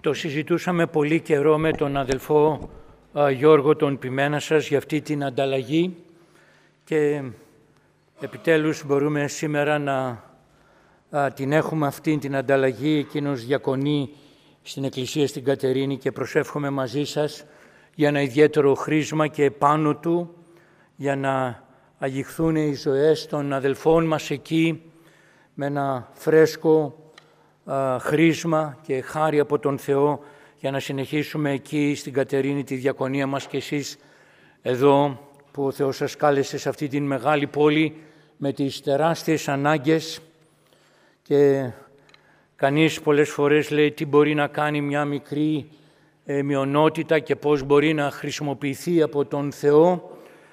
Το συζητούσαμε πολύ καιρό με τον αδελφό Γιώργο τον Πιμένασας για αυτή την ανταλλαγή και επιτέλους μπορούμε σήμερα να την έχουμε αυτή την ανταλλαγή. Εκείνος διακονεί στην Εκκλησία στην Κατερίνη και προσεύχομαι μαζί σας για ένα ιδιαίτερο χρήσμα και πάνω του για να αγιχθούν οι ζωές των αδελφών μας εκεί με ένα φρέσκο χρήσμα και χάρη από τον Θεό για να συνεχίσουμε εκεί στην Κατερίνη τη διακονία μας και εσείς εδώ που ο Θεός σας κάλεσε σε αυτή την μεγάλη πόλη με τις τεράστιες ανάγκες και κανείς πολλές φορές λέει τι μπορεί να κάνει μια μικρή μειονότητα και πώς μπορεί να χρησιμοποιηθεί από τον Θεό.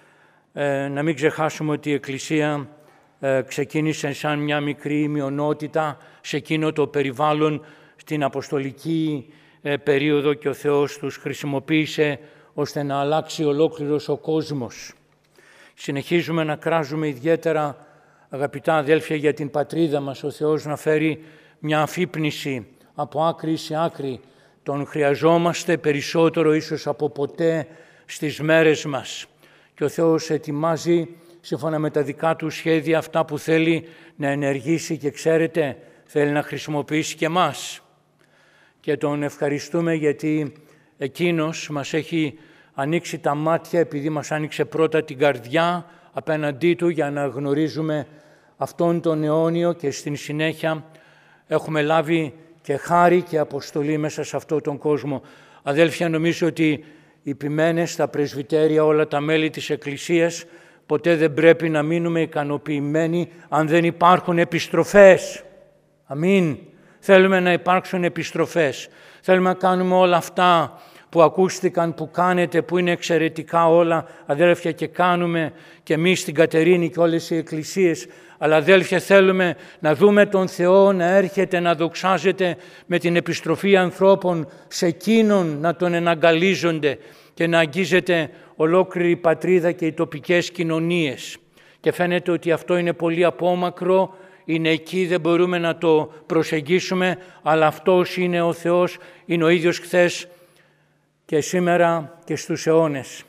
Να μην ξεχάσουμε ότι η Εκκλησία ξεκίνησε σαν μια μικρή μειονότητα σε εκείνο το περιβάλλον στην αποστολική περίοδο και ο Θεός τους χρησιμοποίησε ώστε να αλλάξει ολόκληρος ο κόσμος. Συνεχίζουμε να κράζουμε ιδιαίτερα, αγαπητά αδέλφια, για την πατρίδα μας, ο Θεός να φέρει μια αφύπνιση από άκρη σε άκρη. Τον χρειαζόμαστε περισσότερο ίσως από ποτέ στις μέρες μας. Και ο Θεός ετοιμάζει σύμφωνα με τα δικά του σχέδια αυτά που θέλει να ενεργήσει και ξέρετε θέλει να χρησιμοποιήσει και εμάς. Και τον ευχαριστούμε γιατί εκείνος μας έχει ανοίξει τα μάτια επειδή μας άνοιξε πρώτα την καρδιά απέναντί του για να γνωρίζουμε αυτόν τον αιώνιο και στην συνέχεια έχουμε λάβει και χάρη και αποστολή μέσα σε αυτόν τον κόσμο. Αδέλφια, νομίζω ότι οι ποιμένες, τα πρεσβυτέρια, όλα τα μέλη της Εκκλησίας ποτέ δεν πρέπει να μείνουμε ικανοποιημένοι αν δεν υπάρχουν επιστροφές. Αμήν. Θέλουμε να υπάρξουν επιστροφές. Θέλουμε να κάνουμε όλα αυτά που ακούστηκαν, που κάνετε, που είναι εξαιρετικά όλα, αδέλφια, και κάνουμε και εμείς στην Κατερίνη και όλες οι εκκλησίες. Αλλά αδέλφια, θέλουμε να δούμε τον Θεό να έρχεται, να δοξάζεται με την επιστροφή ανθρώπων σε εκείνον να τον εναγκαλίζονται και να αγγίζεται ολόκληρη η πατρίδα και οι τοπικές κοινωνίες. Και φαίνεται ότι αυτό είναι πολύ απόμακρο, είναι εκεί, δεν μπορούμε να το προσεγγίσουμε, αλλά αυτός είναι ο Θεός, είναι ο ίδιος χθες και σήμερα και στους αιώνες.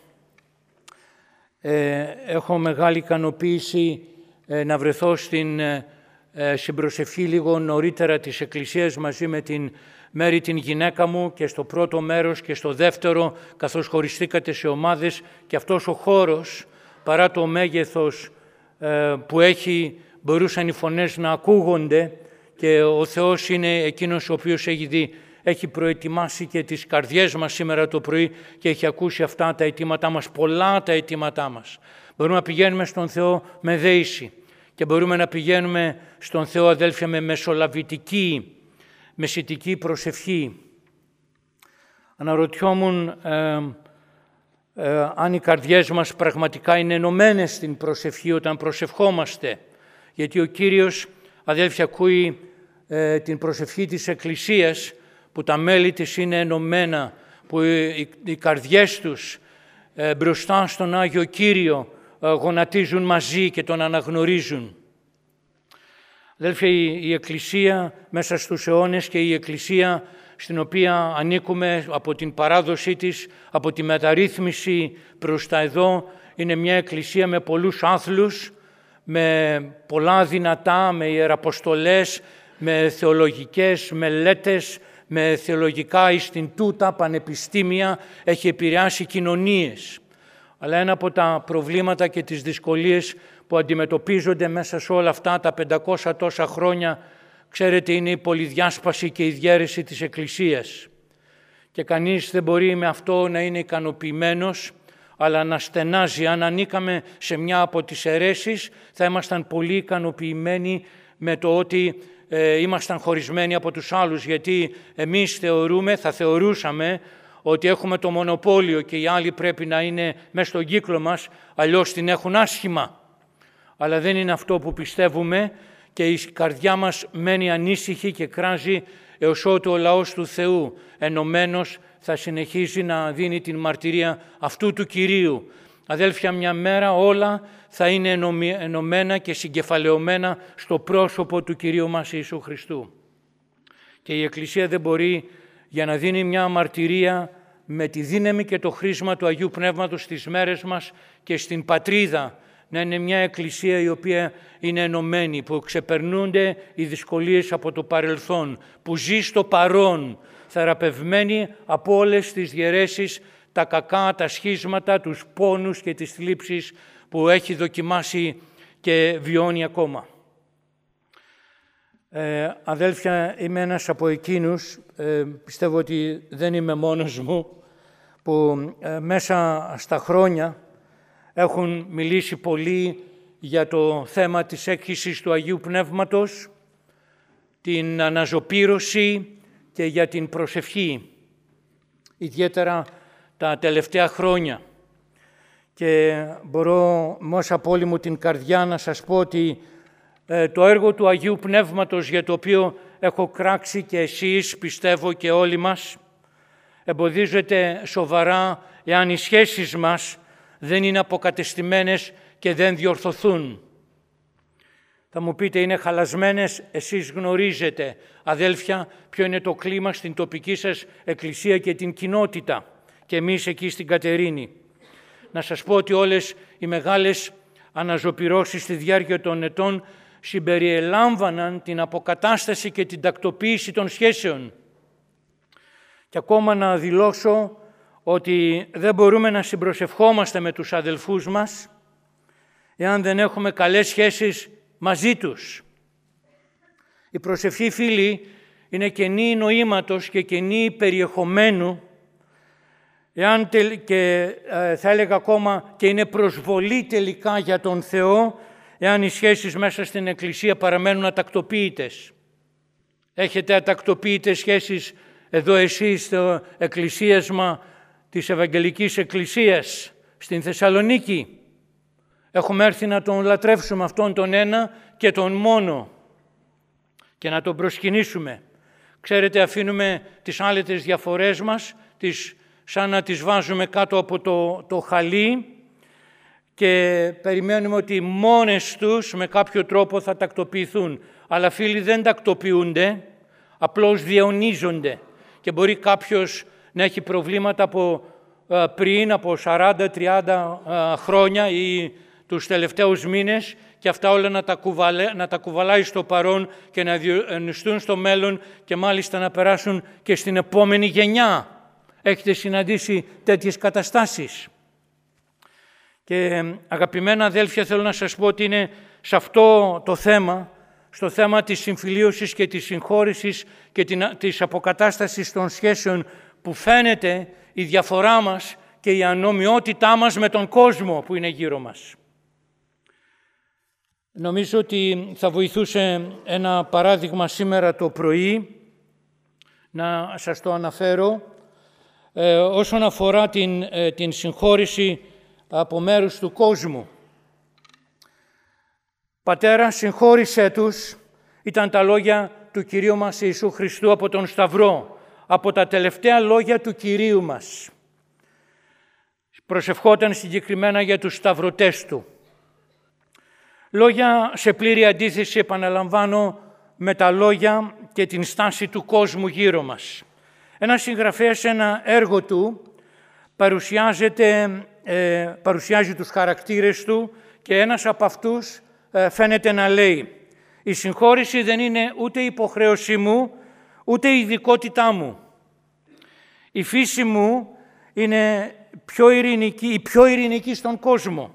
Έχω μεγάλη ικανοποίηση να βρεθώ στην συμπροσευχή λίγο νωρίτερα της Εκκλησίας μαζί με την Μέρη την γυναίκα μου και στο πρώτο μέρος και στο δεύτερο καθώς χωριστήκατε σε ομάδες και αυτός ο χώρος παρά το μέγεθος που έχει μπορούσαν οι φωνές να ακούγονται και ο Θεός είναι εκείνος ο οποίος έχει προετοιμάσει και τις καρδιές μας σήμερα το πρωί και έχει ακούσει αυτά τα αιτήματά μας, πολλά τα αιτήματά μας. Μπορούμε να πηγαίνουμε στον Θεό με δέηση και μπορούμε να πηγαίνουμε στον Θεό, αδέλφια, με μεσολαβητική, μεσητική προσευχή. Αναρωτιόμουν αν οι καρδιές μας πραγματικά είναι ενωμένες στην προσευχή όταν προσευχόμαστε. Γιατί ο Κύριος, αδέλφια, ακούει την προσευχή της Εκκλησίας που τα μέλη της είναι ενωμένα, που οι καρδιές τους μπροστά στον Άγιο Κύριο γονατίζουν μαζί και τον αναγνωρίζουν. Αδέλφια, η Εκκλησία μέσα στους αιώνες και η Εκκλησία στην οποία ανήκουμε από την παράδοσή της, από τη μεταρρύθμιση προς τα εδώ, είναι μια Εκκλησία με πολλούς άθλους, με πολλά δυνατά, με ιεραποστολές, με θεολογικές μελέτες, με θεολογικά ιστιντούτα, πανεπιστήμια, έχει επηρεάσει κοινωνίες. Αλλά ένα από τα προβλήματα και τις δυσκολίες που αντιμετωπίζονται μέσα σε όλα αυτά τα 500 τόσα χρόνια, ξέρετε, είναι η πολυδιάσπαση και η διαίρεση της Εκκλησίας. Και κανείς δεν μπορεί με αυτό να είναι ικανοποιημένος, αλλά να στενάζει. Αν ανήκαμε σε μια από τις αιρέσεις, θα ήμασταν πολύ ικανοποιημένοι με το ότι ήμασταν χωρισμένοι από τους άλλους, γιατί εμείς θα θεωρούσαμε ότι έχουμε το μονοπόλιο και οι άλλοι πρέπει να είναι μέσα στον κύκλο μας, αλλιώς την έχουν άσχημα. Αλλά δεν είναι αυτό που πιστεύουμε και η καρδιά μας μένει ανήσυχη και κράζει έως ότου ο λαός του Θεού ενωμένος θα συνεχίσει να δίνει την μαρτυρία αυτού του Κυρίου. Αδέλφια, μια μέρα όλα θα είναι ενωμένα και συγκεφαλαιωμένα στο πρόσωπο του Κυρίου μας Ιησού Χριστού. Και η Εκκλησία δεν μπορεί για να δίνει μια μαρτυρία με τη δύναμη και το χρήσμα του Αγίου Πνεύματος στις μέρες μας και στην πατρίδα, να είναι μια εκκλησία η οποία είναι ενωμένη, που ξεπερνούνται οι δυσκολίες από το παρελθόν, που ζει στο παρόν, θεραπευμένη από όλες τις διαιρέσεις, τα κακά, τα σχίσματα, τους πόνους και τις θλίψεις που έχει δοκιμάσει και βιώνει ακόμα. Αδέλφια, είμαι ένας από εκείνους, πιστεύω ότι δεν είμαι μόνος μου, που μέσα στα χρόνια έχουν μιλήσει πολύ για το θέμα της έκχυσης του Αγίου Πνεύματος, την αναζωπήρωση και για την προσευχή, ιδιαίτερα τα τελευταία χρόνια. Και μπορώ με όσα από όλη μου την καρδιά να σας πω ότι το έργο του Αγίου Πνεύματος, για το οποίο έχω κράξει και εσείς, πιστεύω και όλοι μας, εμποδίζεται σοβαρά εάν οι σχέσεις μας δεν είναι αποκατεστημένες και δεν διορθωθούν. Θα μου πείτε, είναι χαλασμένες, εσείς γνωρίζετε, αδέλφια, ποιο είναι το κλίμα στην τοπική σας εκκλησία και την κοινότητα, και εμείς εκεί στην Κατερίνη. Να σας πω ότι όλες οι μεγάλες αναζωπυρώσεις στη διάρκεια των ετών συμπεριελάμβαναν την αποκατάσταση και την τακτοποίηση των σχέσεων. Και ακόμα να δηλώσω ότι δεν μπορούμε να συμπροσευχόμαστε με τους αδελφούς μας εάν δεν έχουμε καλές σχέσεις μαζί τους. Η προσευχή, φίλοι, είναι κενή νοήματος και κενή περιεχομένου, εάν και θα έλεγα ακόμα και είναι προσβολή τελικά για τον Θεό, εάν οι σχέσεις μέσα στην Εκκλησία παραμένουν ατακτοποίητες. Έχετε ατακτοποίητες σχέσεις εδώ εσείς στο εκκλησίασμα της Ευαγγελικής Εκκλησίας στην Θεσσαλονίκη? Έχουμε έρθει να τον λατρεύσουμε αυτόν τον ένα και τον μόνο και να τον προσκυνήσουμε. Ξέρετε, αφήνουμε τις άλετες διαφορές μας, σαν να τις βάζουμε κάτω από το χαλί και περιμένουμε ότι μόνες τους με κάποιο τρόπο θα τακτοποιηθούν. Αλλά φίλοι, δεν τακτοποιούνται, απλώς διαιωνίζονται. Και μπορεί κάποιος να έχει προβλήματα πριν από 40-30 χρόνια ή τους τελευταίους μήνες και αυτά όλα να τα κουβαλάει στο παρόν και να διονυστούν στο μέλλον και μάλιστα να περάσουν και στην επόμενη γενιά. Έχετε συναντήσει τέτοιες καταστάσεις? Και αγαπημένα αδέλφια, θέλω να σας πω ότι είναι σε αυτό το θέμα, στο θέμα της συμφιλίωσης και της συγχώρησης και της αποκατάστασης των σχέσεων, που φαίνεται η διαφορά μας και η ανομοιότητά μας με τον κόσμο που είναι γύρω μας. Νομίζω ότι θα βοηθούσε ένα παράδειγμα σήμερα το πρωί, να σας το αναφέρω, όσον αφορά την συγχώρηση από μέρους του κόσμου. Πατέρα, συγχώρησέ τους, ήταν τα λόγια του Κυρίου μας Ιησού Χριστού από τον Σταυρό, από τα τελευταία λόγια του Κυρίου μας. Προσευχόταν συγκεκριμένα για τους σταυρωτές του. Λόγια σε πλήρη αντίθεση, επαναλαμβάνω, με τα λόγια και την στάση του κόσμου γύρω μας. Ένας συγγραφέας σε ένα έργο του παρουσιάζει τους χαρακτήρες του και ένας από αυτούς φαίνεται να λέει: «Η συγχώρηση δεν είναι ούτε υποχρέωσή μου, ούτε η ειδικότητά μου. Η φύση μου είναι η πιο ειρηνική στον κόσμο.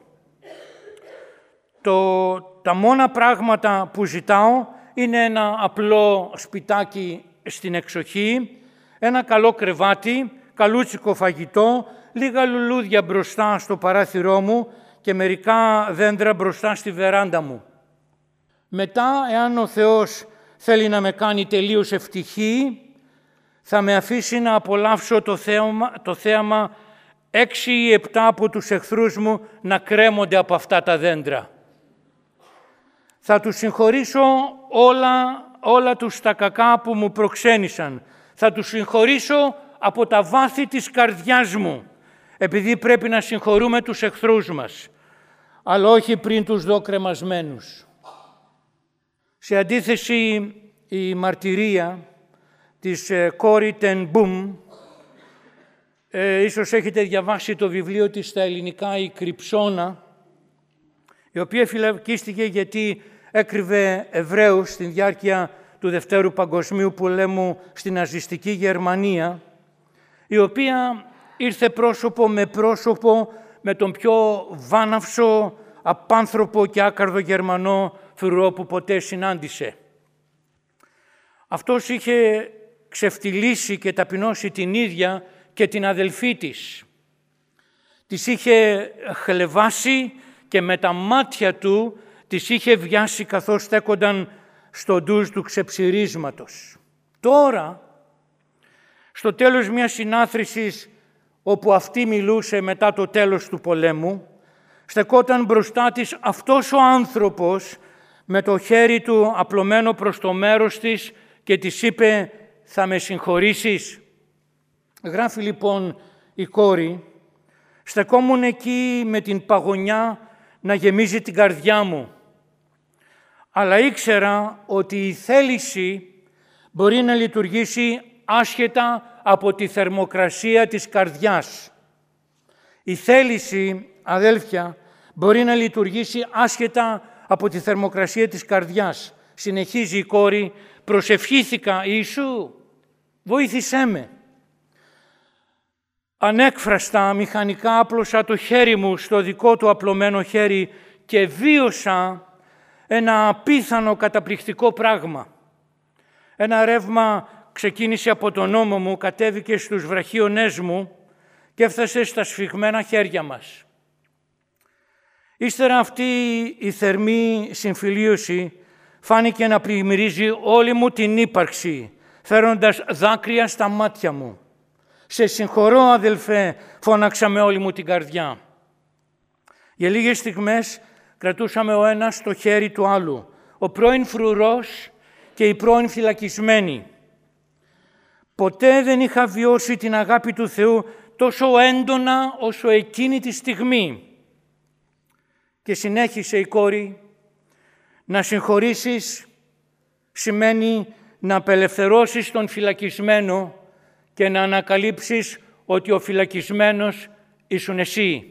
Τα μόνα πράγματα που ζητάω είναι ένα απλό σπιτάκι στην εξοχή, ένα καλό κρεβάτι, καλούτσικο φαγητό, λίγα λουλούδια μπροστά στο παράθυρό μου και μερικά δέντρα μπροστά στη βεράντα μου. Μετά, εάν ο Θεός θέλει να με κάνει τελείως ευτυχή, θα με αφήσει να απολαύσω το θέαμα 6 ή 7 από τους εχθρούς μου να κρέμονται από αυτά τα δέντρα. Θα τους συγχωρήσω όλα τους τα κακά που μου προξένησαν. Θα τους συγχωρήσω από τα βάθη της καρδιάς μου, επειδή πρέπει να συγχωρούμε τους εχθρούς μας, αλλά όχι πριν τους δω κρεμασμένους». Σε αντίθεση, η μαρτυρία της Κόρι Τεν Μπουμ. Ίσως έχετε διαβάσει το βιβλίο της στα ελληνικά, η Κρυψώνα, η οποία φυλακίστηκε γιατί έκρυβε Εβραίους στη διάρκεια του Δευτέρου Παγκοσμίου Πολέμου στην ναζιστική Γερμανία, η οποία ήρθε πρόσωπο με τον πιο βάναυσο, απάνθρωπο και άκαρδο Γερμανό φρουρό που ποτέ συνάντησε. Αυτός είχε ξεφτυλίσει και ταπεινώσει την ίδια και την αδελφή της. Τις είχε χλεβάσει και με τα μάτια του τις είχε βιάσει καθώς στέκονταν στο ντουζ του ξεψυρίσματος. Τώρα, στο τέλος μιας συνάθρησης όπου αυτή μιλούσε μετά το τέλος του πολέμου, στεκόταν μπροστά της αυτός ο άνθρωπος με το χέρι του απλωμένο προς το μέρος της και της είπε «Θα με συγχωρήσεις?» Γράφει λοιπόν η κόρη, στεκόμουν εκεί με την παγωνιά να γεμίζει την καρδιά μου. Αλλά ήξερα ότι η θέληση μπορεί να λειτουργήσει άσχετα από τη θερμοκρασία της καρδιάς. Η θέληση, αδέλφια, μπορεί να λειτουργήσει άσχετα από τη θερμοκρασία της καρδιάς. Συνεχίζει η κόρη, προσευχήθηκα, Ιησού, βοήθησέ με. Ανέκφραστα, μηχανικά άπλωσα το χέρι μου στο δικό του απλωμένο χέρι και βίωσα ένα απίθανο καταπληκτικό πράγμα. Ένα ρεύμα ξεκίνησε από τον ώμο μου, κατέβηκε στους βραχίονές μου και έφτασε στα σφιγμένα χέρια μας. Ύστερα αυτή η θερμή συμφιλίωση φάνηκε να πλημμυρίζει όλη μου την ύπαρξη, φέροντας δάκρυα στα μάτια μου. «Σε συγχωρώ, αδελφέ», φώναξα με όλη μου την καρδιά. Για λίγες στιγμές κρατούσαμε ο ένας το χέρι του άλλου, ο πρώην φρουρός και η πρώην φυλακισμένη. Ποτέ δεν είχα βιώσει την αγάπη του Θεού τόσο έντονα όσο εκείνη τη στιγμή. Και συνέχισε η κόρη, να συγχωρήσεις σημαίνει να απελευθερώσεις τον φυλακισμένο και να ανακαλύψεις ότι ο φυλακισμένος ήσουν εσύ.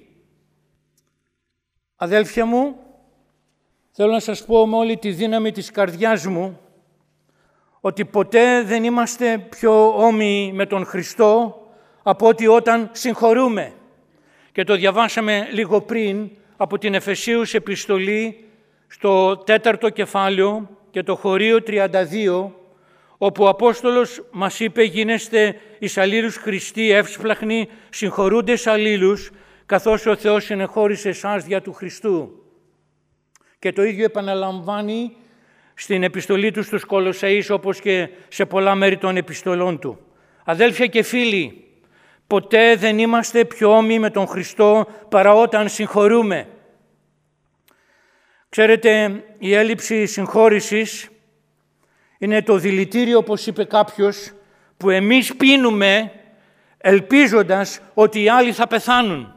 Αδέλφια μου, θέλω να σας πω με όλη τη δύναμη της καρδιάς μου ότι ποτέ δεν είμαστε πιο όμοιοι με τον Χριστό από ότι όταν συγχωρούμε. Και το διαβάσαμε λίγο πριν από την Εφεσίους επιστολή στο 4ο κεφάλαιο και το χωρίο 32, όπου ο Απόστολος μας είπε «Γίνεστε εις αλλήλους Χριστοί, εύσπλαχνοι, συγχωρούντες αλλήλους, καθώς ο Θεός συνεχώρησε εσάς δια του Χριστού». Και το ίδιο επαναλαμβάνει στην επιστολή του στους Κολοσσαείς, όπως και σε πολλά μέρη των επιστολών του. Αδέλφια και φίλοι, ποτέ δεν είμαστε πιο όμοιοι με τον Χριστό παρά όταν συγχωρούμε. Ξέρετε, η έλλειψη συγχώρησης είναι το δηλητήριο, όπως είπε κάποιος, που εμείς πίνουμε ελπίζοντας ότι οι άλλοι θα πεθάνουν.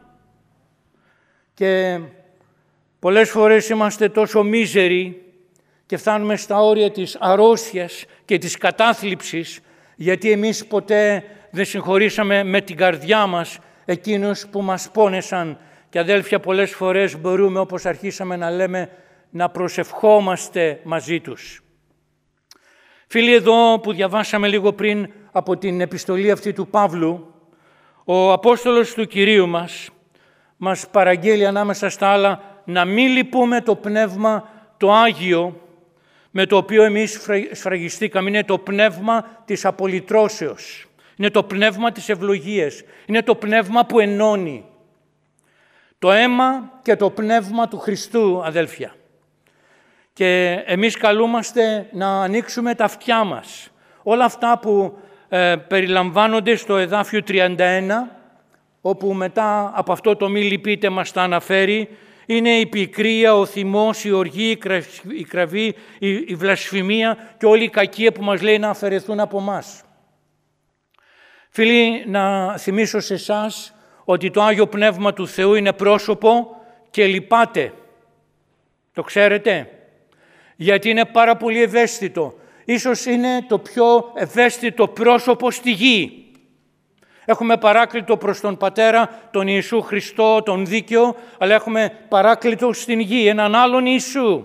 Και πολλές φορές είμαστε τόσο μίζεροι και φτάνουμε στα όρια της αρρώστιας και της κατάθλιψης, γιατί εμείς ποτέ δεν συγχωρήσαμε με την καρδιά μας εκείνους που μας πόνεσαν. Και αδέλφια, πολλές φορές μπορούμε, όπως αρχίσαμε να λέμε, να προσευχόμαστε μαζί τους. Φίλοι, εδώ που διαβάσαμε λίγο πριν από την επιστολή αυτή του Παύλου, ο Απόστολος του Κυρίου μας παραγγέλει ανάμεσα στα άλλα να μην λυπούμε το πνεύμα το Άγιο με το οποίο εμείς σφραγιστήκαμε. Είναι το πνεύμα της απολυτρώσεως, είναι το πνεύμα της ευλογίας, είναι το πνεύμα που ενώνει. Το αίμα και το πνεύμα του Χριστού, αδέλφια. Και εμείς καλούμαστε να ανοίξουμε τα αυτιά μας. Όλα αυτά που περιλαμβάνονται στο εδάφιο 31, όπου μετά από αυτό το «μη λυπείτε» μας τα αναφέρει, είναι η πικρία, ο θυμός, η οργή, η κραυγή, η βλασφημία και όλη η κακία που μας λέει να αφαιρεθούν από μας. Φίλοι, να θυμίσω σε εσάς ότι το Άγιο Πνεύμα του Θεού είναι πρόσωπο και λυπάται. Το ξέρετε? Γιατί είναι πάρα πολύ ευαίσθητο. ίσως είναι το πιο ευαίσθητο πρόσωπο στη γη. Έχουμε παράκλητο προς τον Πατέρα, τον Ιησού Χριστό, τον δίκαιο, αλλά έχουμε παράκλητο στην γη, έναν άλλον Ιησού.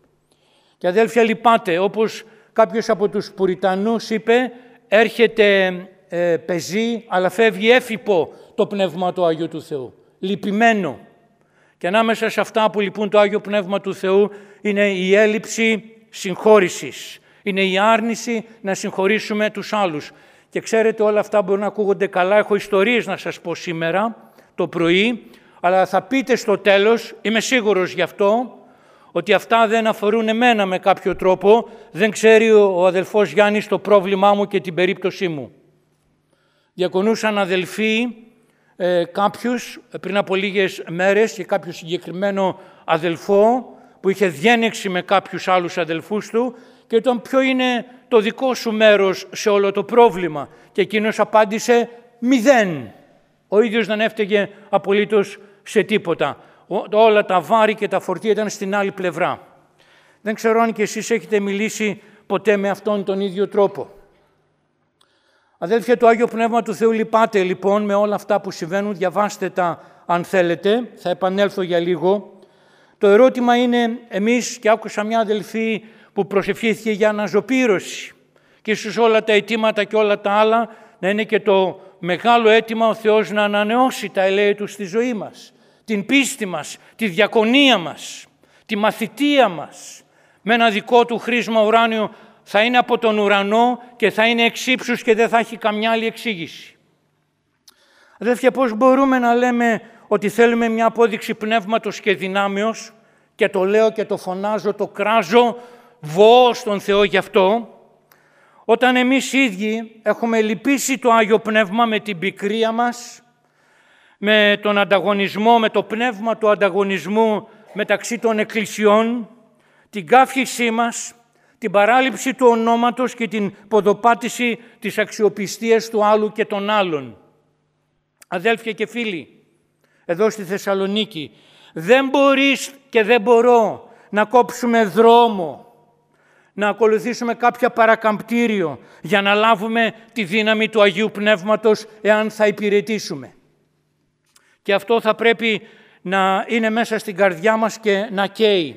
Και αδέλφια, λυπάται, όπως κάποιος από τους Πουριτανούς είπε, έρχεται πεζή, αλλά φεύγει έφυπο το Πνεύμα του Άγιου του Θεού. Λυπημένο. Και ανάμεσα σε αυτά που λυπούν το Άγιο Πνεύμα του Θεού είναι η έλλειψη συγχώρησης. Είναι η άρνηση να συγχωρήσουμε τους άλλους. Και ξέρετε, όλα αυτά μπορούν να ακούγονται καλά. Έχω ιστορίες να σας πω σήμερα το πρωί, αλλά θα πείτε στο τέλος, είμαι σίγουρος γι' αυτό, ότι αυτά δεν αφορούν εμένα με κάποιο τρόπο. Δεν ξέρει ο αδελφός Γιάννης το πρόβλημά μου και την περίπτωσή μου. Διακονούσαν αδελφοί κάποιους πριν από λίγες μέρες και κάποιο συγκεκριμένο αδελφό που είχε διένεξη με κάποιους άλλους αδελφούς του και ήταν ποιο είναι το δικό σου μέρος σε όλο το πρόβλημα. Και εκείνος απάντησε 0. Ο ίδιος δεν έφταιγε απολύτως σε τίποτα. Όλα τα βάρη και τα φορτία ήταν στην άλλη πλευρά. Δεν ξέρω αν και εσείς έχετε μιλήσει ποτέ με αυτόν τον ίδιο τρόπο. Αδέλφια, το Άγιο Πνεύμα του Θεού λυπάται λοιπόν με όλα αυτά που συμβαίνουν. Διαβάστε τα αν θέλετε. Θα επανέλθω για λίγο. Το ερώτημα είναι, εμείς, και άκουσα μια αδελφή που προσευχήθηκε για αναζωπήρωση και ίσως όλα τα αιτήματα και όλα τα άλλα να είναι και το μεγάλο αίτημα ο Θεός να ανανεώσει τα ελέη Του στη ζωή μας, την πίστη μας, τη διακονία μας, τη μαθητεία μας. Με ένα δικό Του χρήσμα ουράνιο θα είναι από τον ουρανό και θα είναι εξ ύψους και δεν θα έχει καμιά άλλη εξήγηση. Αδέλφια, πώς μπορούμε να λέμε ότι θέλουμε μια απόδειξη πνεύματος και δυνάμεως και το λέω και το φωνάζω, το κράζω, βοώ στον Θεό γι' αυτό, όταν εμείς οι ίδιοι έχουμε λυπήσει το Άγιο Πνεύμα με την πικρία μας, με τον ανταγωνισμό, με το πνεύμα του ανταγωνισμού μεταξύ των εκκλησιών, την κάφησή μας, την παράληψη του ονόματος και την ποδοπάτηση της αξιοπιστίας του άλλου και των άλλων. Αδέλφια και φίλοι, εδώ στη Θεσσαλονίκη, δεν μπορείς και δεν μπορώ να κόψουμε δρόμο, να ακολουθήσουμε κάποια παρακαμπτήριο για να λάβουμε τη δύναμη του Αγίου Πνεύματος εάν θα υπηρετήσουμε. Και αυτό θα πρέπει να είναι μέσα στην καρδιά μας και να καίει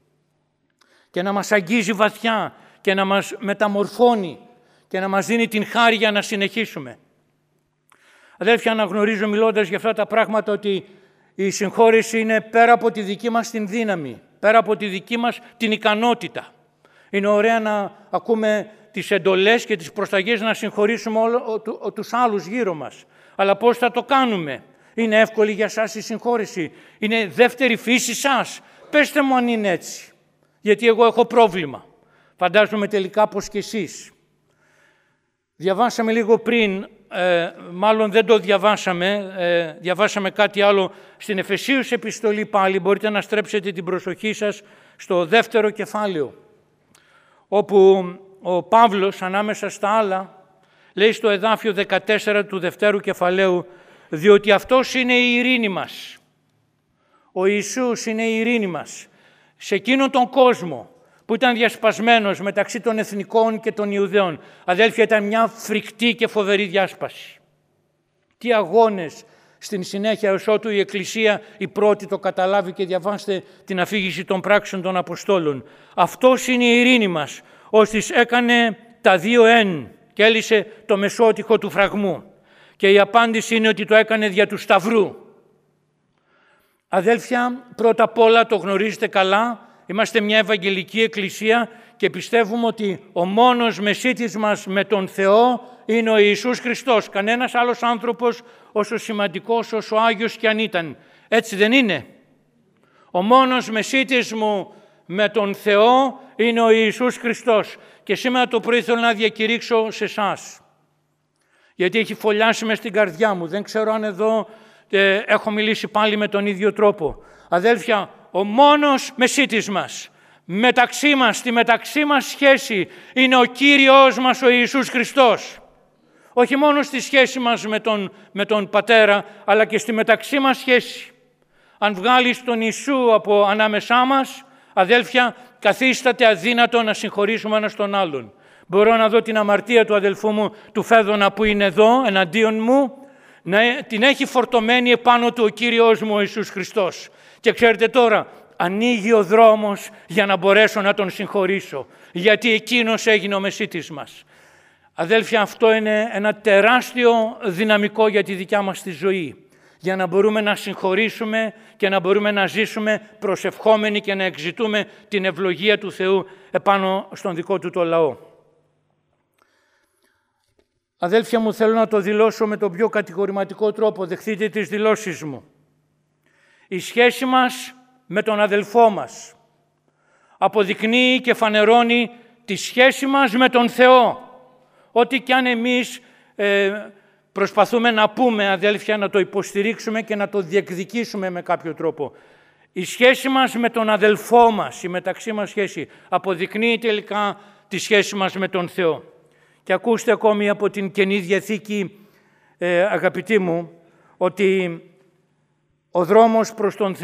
και να μας αγγίζει βαθιά και να μας μεταμορφώνει και να μας δίνει την χάρη για να συνεχίσουμε. Αδέλφια, αναγνωρίζω μιλώντας για αυτά τα πράγματα ότι η συγχώρεση είναι πέρα από τη δική μας την δύναμη, πέρα από τη δική μας την ικανότητα. Είναι ωραία να ακούμε τις εντολές και τις προσταγές να συγχωρήσουμε τους άλλους γύρω μας. Αλλά πώς θα το κάνουμε? Είναι εύκολη για σας η συγχώρεση? Είναι δεύτερη φύση σας? Πέστε μου αν είναι έτσι. Γιατί εγώ έχω πρόβλημα. Φαντάζομαι τελικά πως και εσείς. Διαβάσαμε λίγο πριν, μάλλον δεν το διαβάσαμε, διαβάσαμε κάτι άλλο στην Εφεσίους επιστολή πάλι. Μπορείτε να στρέψετε την προσοχή σας στο δεύτερο κεφάλαιο, όπου ο Παύλος ανάμεσα στα άλλα λέει στο εδάφιο 14 του δευτέρου κεφαλαίου, διότι αυτός είναι η ειρήνη μας. Ο Ιησούς είναι η ειρήνη μας. Σε εκείνον τον κόσμο που ήταν διασπασμένος μεταξύ των εθνικών και των Ιουδαίων, αδέλφια, ήταν μια φρικτή και φοβερή διάσπαση. Τι αγώνες στην συνέχεια, έως ότου η Εκκλησία η πρώτη το καταλάβει, και διαβάστε την αφήγηση των πράξεων των Αποστόλων. Αυτός είναι η ειρήνη μας, ώστις έκανε τα δύο εν και έλυσε το μεσότυχο του φραγμού. Και η απάντηση είναι ότι το έκανε δια του Σταυρού. Αδέλφια, πρώτα απ' όλα το γνωρίζετε καλά, είμαστε μια Ευαγγελική Εκκλησία και πιστεύουμε ότι ο μόνος μεσίτης μας με τον Θεό είναι ο Ιησούς Χριστός. Κανένας άλλος άνθρωπος, όσο σημαντικός, όσο άγιος κι αν ήταν. Έτσι δεν είναι? Ο μόνος μεσίτης μου με τον Θεό είναι ο Ιησούς Χριστός. Και σήμερα το πρωί θέλω να διακηρύξω σε εσάς, γιατί έχει φωλιάσει μες στην καρδιά μου. Δεν ξέρω αν εδώ έχω μιλήσει πάλι με τον ίδιο τρόπο. Αδέλφια, ο μόνος μεσίτης μας, μεταξύ μας, στη μεταξύ μας σχέση, είναι ο Κύριος μας ο Ιησούς Χριστός. Όχι μόνο στη σχέση μας με τον Πατέρα, αλλά και στη μεταξύ μας σχέση. Αν βγάλεις τον Ιησού από ανάμεσά μας, αδέλφια, καθίσταται αδύνατο να συγχωρήσουμε ένας τον άλλον. Μπορώ να δω την αμαρτία του αδελφού μου, του Φέδωνα, που είναι εδώ εναντίον μου, να την έχει φορτωμένη επάνω του ο Κύριος μου ο Ιησούς Χριστός. Και ξέρετε τώρα, ανοίγει ο δρόμος για να μπορέσω να τον συγχωρήσω, γιατί εκείνος έγινε ο μεσίτης μας. Αδέλφια, αυτό είναι ένα τεράστιο δυναμικό για τη δικιά μας τη ζωή, για να μπορούμε να συγχωρήσουμε και να μπορούμε να ζήσουμε προσευχόμενοι και να εξητούμε την ευλογία του Θεού επάνω στον δικό του το λαό. Αδέλφια μου, θέλω να το δηλώσω με τον πιο κατηγορηματικό τρόπο, δεχτείτε τις δηλώσεις μου. Η σχέση μας με τον αδελφό μας αποδεικνύει και φανερώνει τη σχέση μας με τον Θεό. Ό,τι κι αν εμείς προσπαθούμε να πούμε, αδέλφια, να το υποστηρίξουμε και να το διεκδικήσουμε με κάποιο τρόπο. Η σχέση μας με τον αδελφό μας, η μεταξύ μας σχέση, αποδεικνύει τελικά τη σχέση μας με τον Θεό. Και ακούστε ακόμη από την Καινή Διαθήκη, αγαπητοί μου, ότι ο δρόμος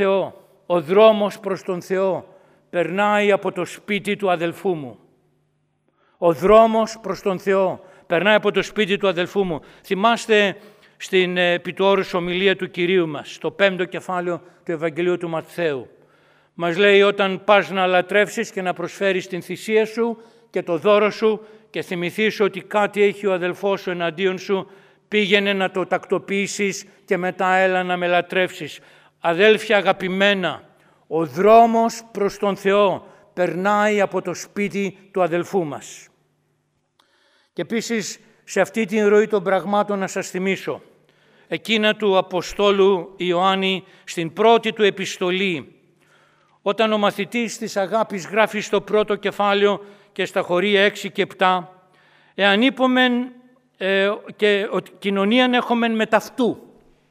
προς τον Θεό περνάει από το σπίτι του αδελφού μου. Ο δρόμος προς τον Θεό περνάει από το σπίτι του αδελφού μου. Θυμάστε στην επί του όρους ομιλία του Κυρίου μας, στο 5ο κεφάλαιο του Ευαγγελίου του Ματθαίου. Μας λέει, όταν πας να λατρεύσεις και να προσφέρεις την θυσία σου και το δώρο σου και θυμηθείς ότι κάτι έχει ο αδελφός σου εναντίον σου, πήγαινε να το τακτοποιήσεις και μετά έλα να με λατρεύσεις. Αδέλφια αγαπημένα, ο δρόμος προς τον Θεό περνάει από το σπίτι του αδελφού μας. Και επίσης σε αυτή την ροή των πραγμάτων να σας θυμίσω εκείνα του Αποστόλου Ιωάννη στην πρώτη του επιστολή, όταν ο μαθητής της αγάπης γράφει στο πρώτο κεφάλαιο και στα χωρία 6 και 7, «Εάν είπομεν και κοινωνίαν έχομεν με ταυτού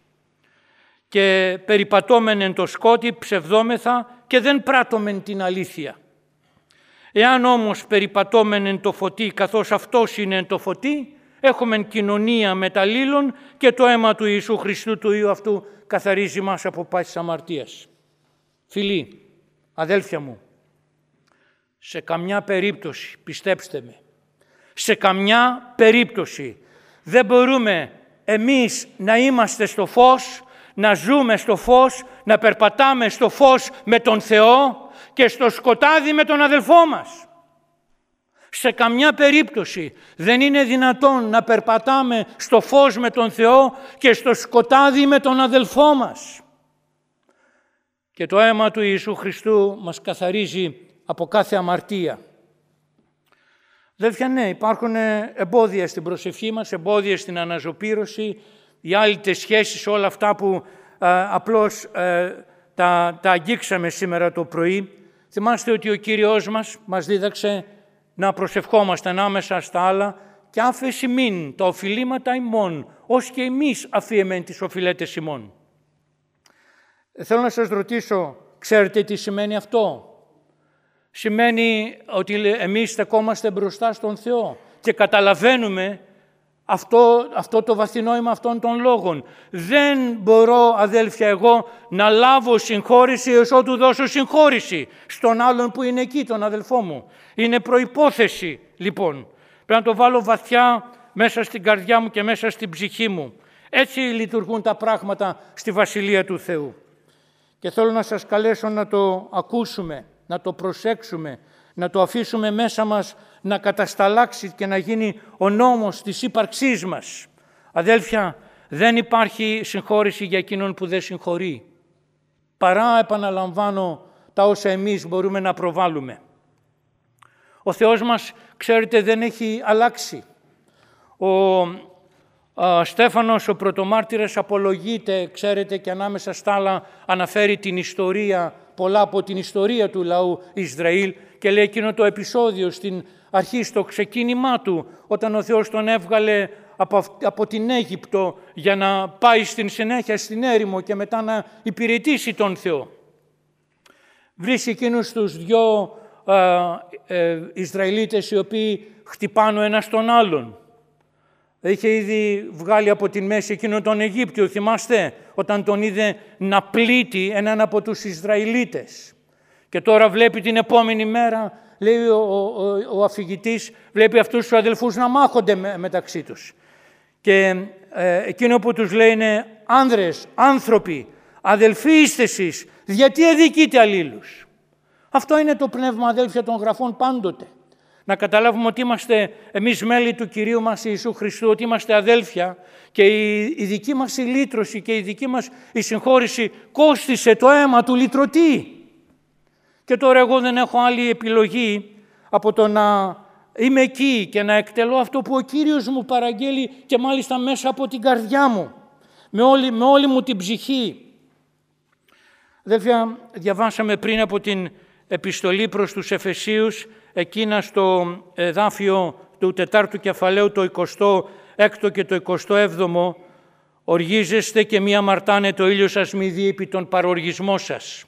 και περιπατώμεν εν το σκότι ψευδόμεθα και δεν πράττομεν την αλήθεια. Εάν όμως περιπατώμεν εν το φωτί, καθώς αυτός είναι εν το φωτί, έχομεν κοινωνία μεταλλήλων και το αίμα του Ιησού Χριστού του Υιού αυτού καθαρίζει μας από πάσης αμαρτίας». Φίλοι, αδέλφια μου, σε καμιά περίπτωση, πιστέψτε με, σε καμιά περίπτωση δεν μπορούμε εμείς να είμαστε στο φως, να ζούμε στο φως, να περπατάμε στο φως με τον Θεό και στο σκοτάδι με τον αδελφό μας. Σε καμιά περίπτωση δεν είναι δυνατόν να περπατάμε στο φως με τον Θεό και στο σκοτάδι με τον αδελφό μας. Και το αίμα του Ιησού Χριστού μας καθαρίζει από κάθε αμαρτία. Αδέλφια, ναι, υπάρχουν εμπόδια στην προσευχή μας, εμπόδια στην αναζωπήρωση, οι άλλες σχέσεις, όλα αυτά που απλώς τα αγγίξαμε σήμερα το πρωί. Θυμάστε ότι ο Κύριος μας δίδαξε να προσευχόμαστε ανάμεσα στα άλλα και άφες ημίν τα οφειλήματα ημών, ως και εμείς αφίεμεν τις οφειλέτες ημών. Θέλω να σας ρωτήσω, ξέρετε τι σημαίνει αυτό? Σημαίνει ότι εμείς στεκόμαστε μπροστά στον Θεό και καταλαβαίνουμε αυτό το βαθύ νόημα αυτών των λόγων. Δεν μπορώ, αδέλφια, εγώ να λάβω συγχώρηση έως ότου δώσω συγχώρηση στον άλλον που είναι εκεί, τον αδελφό μου. Είναι προϋπόθεση, λοιπόν. Πρέπει να το βάλω βαθιά μέσα στην καρδιά μου και μέσα στην ψυχή μου. Έτσι λειτουργούν τα πράγματα στη Βασιλεία του Θεού. Και θέλω να σας καλέσω να το ακούσουμε, να το προσέξουμε, να το αφήσουμε μέσα μας να κατασταλάξει και να γίνει ο νόμος της ύπαρξής μας. Αδέλφια, δεν υπάρχει συγχώρηση για εκείνον που δεν συγχωρεί. Παρά, επαναλαμβάνω, τα όσα εμείς μπορούμε να προβάλλουμε. Ο Θεός μας, ξέρετε, δεν έχει αλλάξει. Ο Στέφανος, ο πρωτομάρτυρας, απολογείται, ξέρετε, και ανάμεσα στα άλλα αναφέρει την ιστορία, πολλά από την ιστορία του λαού Ισραήλ, και λέει εκείνο το επεισόδιο στην αρχή, στο ξεκίνημά του, όταν ο Θεός τον έβγαλε από την Αίγυπτο για να πάει στην συνέχεια στην έρημο και μετά να υπηρετήσει τον Θεό. Βρίσκει εκείνους τους δυο Ισραηλίτες οι οποίοι χτυπάνε ο ένας τον άλλον. Είχε ήδη βγάλει από την μέση εκείνον τον Αιγύπτιο, θυμάστε, όταν τον είδε να πλήττει έναν από τους Ισραηλίτες. Και τώρα βλέπει την επόμενη μέρα λέει ο αφηγητής, βλέπει αυτούς τους αδελφούς να μάχονται μεταξύ τους. Και εκείνο που τους λέει είναι άνδρες, άνθρωποι, αδελφοί είστε εσείς, γιατί αδικείτε αλλήλους. Αυτό είναι το πνεύμα, αδέλφια, των Γραφών πάντοτε. Να καταλάβουμε ότι είμαστε εμείς μέλη του Κυρίου μας Ιησού Χριστού, ότι είμαστε αδέλφια και η δική μας η λύτρωση και η δική μας η συγχώρηση κόστισε το αίμα του λυτρωτή. Και τώρα εγώ δεν έχω άλλη επιλογή από το να είμαι εκεί και να εκτελώ αυτό που ο Κύριος μου παραγγέλει και μάλιστα μέσα από την καρδιά μου, με όλη μου την ψυχή. Αδέλφια, διαβάσαμε πριν από την επιστολή προς τους Εφεσίους, εκείνα στο εδάφιο του 4ου κεφαλαίου, το 26ο και το 27ο, οργίζεστε και μη αμαρτάνε, το ήλιο σας μη δει επί τον παροργισμό σας.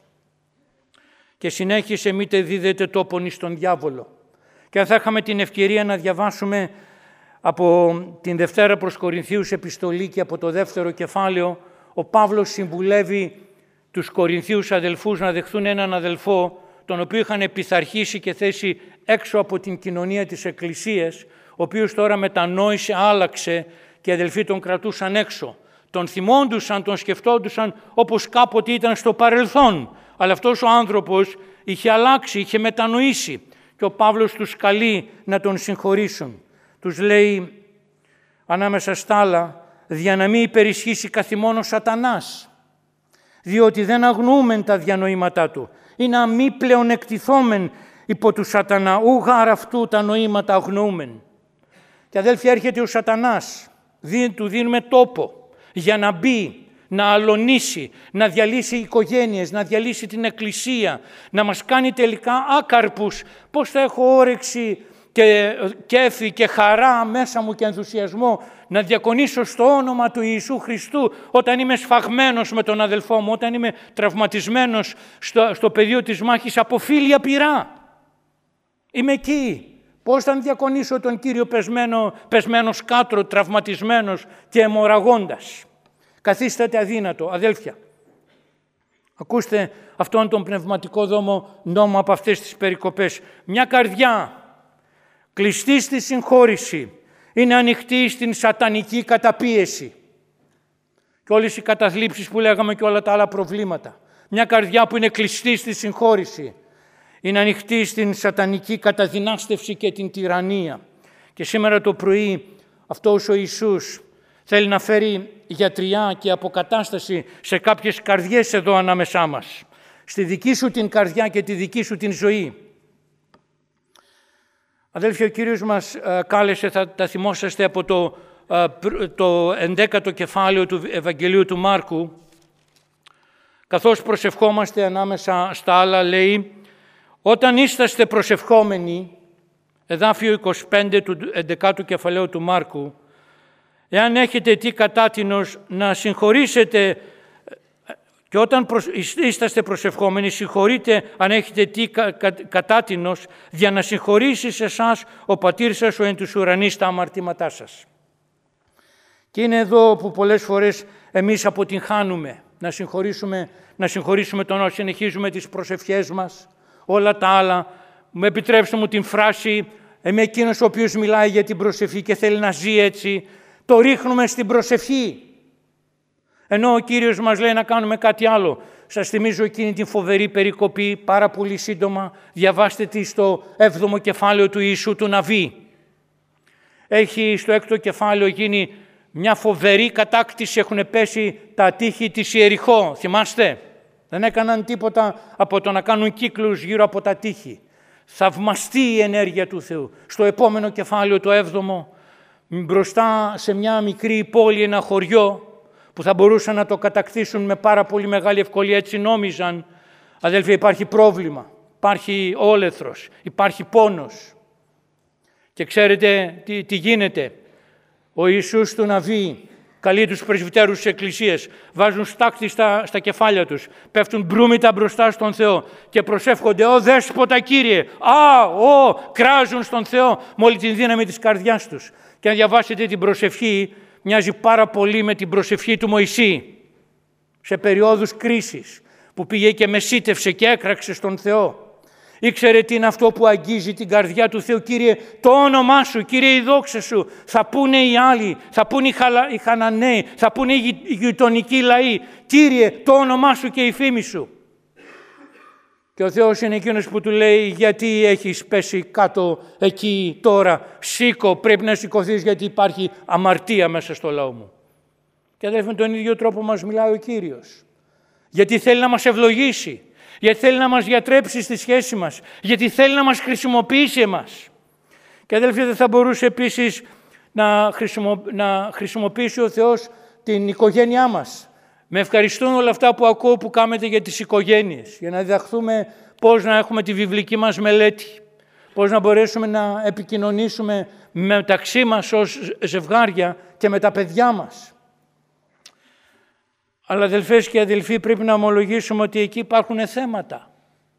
Και συνέχισε, μήτε δίδετε τόπον εις τον διάβολο. Και αν θα είχαμε την ευκαιρία να διαβάσουμε από την Δευτέρα προς Κορινθίους επιστολή και από το 2ο κεφάλαιο, ο Παύλος συμβουλεύει τους Κορινθίους αδελφούς να δεχθούν έναν αδελφό, τον οποίο είχαν επιθαρχήσει και θέσει έξω από την κοινωνία της Εκκλησίας, ο οποίος τώρα μετανόησε, άλλαξε και οι αδελφοί τον κρατούσαν έξω. Τον θυμόντουσαν, τον σκεφτόντουσαν όπως κάποτε ήταν στο παρελθόν. Αλλά αυτός ο άνθρωπος είχε αλλάξει, είχε μετανοήσει και ο Παύλος τους καλεί να τον συγχωρήσουν. Τους λέει ανάμεσα στα άλλα, δια να μην υπερισχύσει καθημόν ο Σατανάς, διότι δεν αγνοούμεν τα διανοήματά του, ή να μη πλεονεκτηθόμεν υπό του Σατανά, ούγαρ αυτού τα νοήματα αγνοούμεν. Και αδέλφια, έρχεται ο Σατανάς, του δίνουμε τόπο για να μπει, να αλωνίσει, να διαλύσει οικογένειες, να διαλύσει την Εκκλησία, να μας κάνει τελικά άκαρπους. Πώς θα έχω όρεξη και κέφι και χαρά μέσα μου και ενθουσιασμό να διακονήσω στο όνομα του Ιησού Χριστού όταν είμαι σφαγμένος με τον αδελφό μου, όταν είμαι τραυματισμένος στο πεδίο της μάχης από φίλια πυρά. Είμαι εκεί. Πώς θα διακονήσω τον Κύριο πεσμένο σκάτρο, τραυματισμένος και αιμορραγώντας. Καθίσταται αδύνατο, αδέλφια. Ακούστε αυτόν τον πνευματικό νόμο από αυτές τις περικοπές. Μια καρδιά κλειστή στη συγχώρηση είναι ανοιχτή στην σατανική καταπίεση. Και όλες οι καταθλίψεις που λέγαμε και όλα τα άλλα προβλήματα. Μια καρδιά που είναι κλειστή στη συγχώρηση είναι ανοιχτή στην σατανική καταδυνάστευση και την τυραννία. Και σήμερα το πρωί αυτός ο Ιησούς θέλει να φέρει γιατριά και αποκατάσταση σε κάποιες καρδιές εδώ ανάμεσά μας. Στη δική σου την καρδιά και τη δική σου την ζωή. Αδέλφια, ο Κύριος μας κάλεσε, θα τα θυμόσαστε από το 11ο κεφάλαιο του Ευαγγελίου του Μάρκου, καθώς προσευχόμαστε ανάμεσα στα άλλα, λέει, όταν είσαστε προσευχόμενοι, εδάφιο 25 του 11ου κεφαλαίου του Μάρκου, εάν έχετε τι κατάτινος να συγχωρήσετε, και όταν είσαστε προσευχόμενοι, συγχωρείτε αν έχετε τι κατάτινος, για να συγχωρήσει σε εσάς ο πατήρ σας ο εν τους ουρανείς τα αμαρτήματά σας. Και είναι εδώ που πολλές φορές εμείς αποτυγχάνουμε να συγχωρήσουμε τον άλλο, συνεχίζουμε τις προσευχές μας, όλα τα άλλα. Μου επιτρέψτε μου την φράση, είμαι εκείνος ο οποίος μιλάει για την προσευχή και θέλει να ζει έτσι, το ρίχνουμε στην προσευχή. Ενώ ο Κύριος μας λέει να κάνουμε κάτι άλλο. Σας θυμίζω εκείνη την φοβερή περικοπή, πάρα πολύ σύντομα, διαβάστε τη στο 7ο κεφάλαιο του Ιησού του Ναβί. Έχει στο 6ο κεφάλαιο γίνει μια φοβερή κατάκτηση, έχουν πέσει τα τείχη της Ιεριχώ, θυμάστε. Δεν έκαναν τίποτα από το να κάνουν κύκλους γύρω από τα τείχη. Θαυμαστή η ενέργεια του Θεού. Στο επόμενο κεφάλαιο, το 7ο, μπροστά σε μια μικρή πόλη, ένα χωριό, που θα μπορούσαν να το κατακτήσουν με πάρα πολύ μεγάλη ευκολία, έτσι νόμιζαν. Αδέλφια, υπάρχει πρόβλημα, υπάρχει όλεθρος, υπάρχει πόνος. Και ξέρετε τι γίνεται. Ο Ιησούς του Ναβί καλεί τους πρεσβυτέρους της Εκκλησίας, βάζουν στάχτη στα κεφάλια τους, πέφτουν μπρούμητα μπροστά στον Θεό και προσεύχονται, «Ω Δέσποτα Κύριε», κράζουν στον Θεό με όλη την δύναμη της καρδιάς τους. Και αν διαβάσετε την προσευχή, μοιάζει πάρα πολύ με την προσευχή του Μωυσή σε περιόδους κρίσης, που πήγε και μεσίτευσε και έκραξε στον Θεό. Ήξερε τι είναι αυτό που αγγίζει την καρδιά του Θεού. Κύριε, το όνομά σου, Κύριε, η δόξα σου. Θα πούνε οι άλλοι, θα πούνε οι Χαναναίοι, θα πούνε οι γειτονικοί λαοί. Κύριε, το όνομά σου και η φήμη σου. Και ο Θεός είναι εκείνος που του λέει, γιατί έχεις πέσει κάτω εκεί τώρα, σήκω, πρέπει να σηκωθείς γιατί υπάρχει αμαρτία μέσα στο λαό μου. Και αδέρφοι, με τον ίδιο τρόπο μας μιλάει ο Κύριος. Γιατί θέλει να μας ευλογήσει, γιατί θέλει να μας διατρέψει στη σχέση μας, γιατί θέλει να μας χρησιμοποιήσει εμάς. Και αδέλφοι, δεν θα μπορούσε επίσης να χρησιμοποιήσει ο Θεός την οικογένειά μας. Με ευχαριστούν όλα αυτά που ακούω που κάνετε για τις οικογένειες, για να διδαχθούμε πώς να έχουμε τη βιβλική μας μελέτη, πώς να μπορέσουμε να επικοινωνήσουμε μεταξύ μας ως ζευγάρια και με τα παιδιά μας. Αλλά αδελφές και αδελφοί, πρέπει να ομολογήσουμε ότι εκεί υπάρχουν θέματα.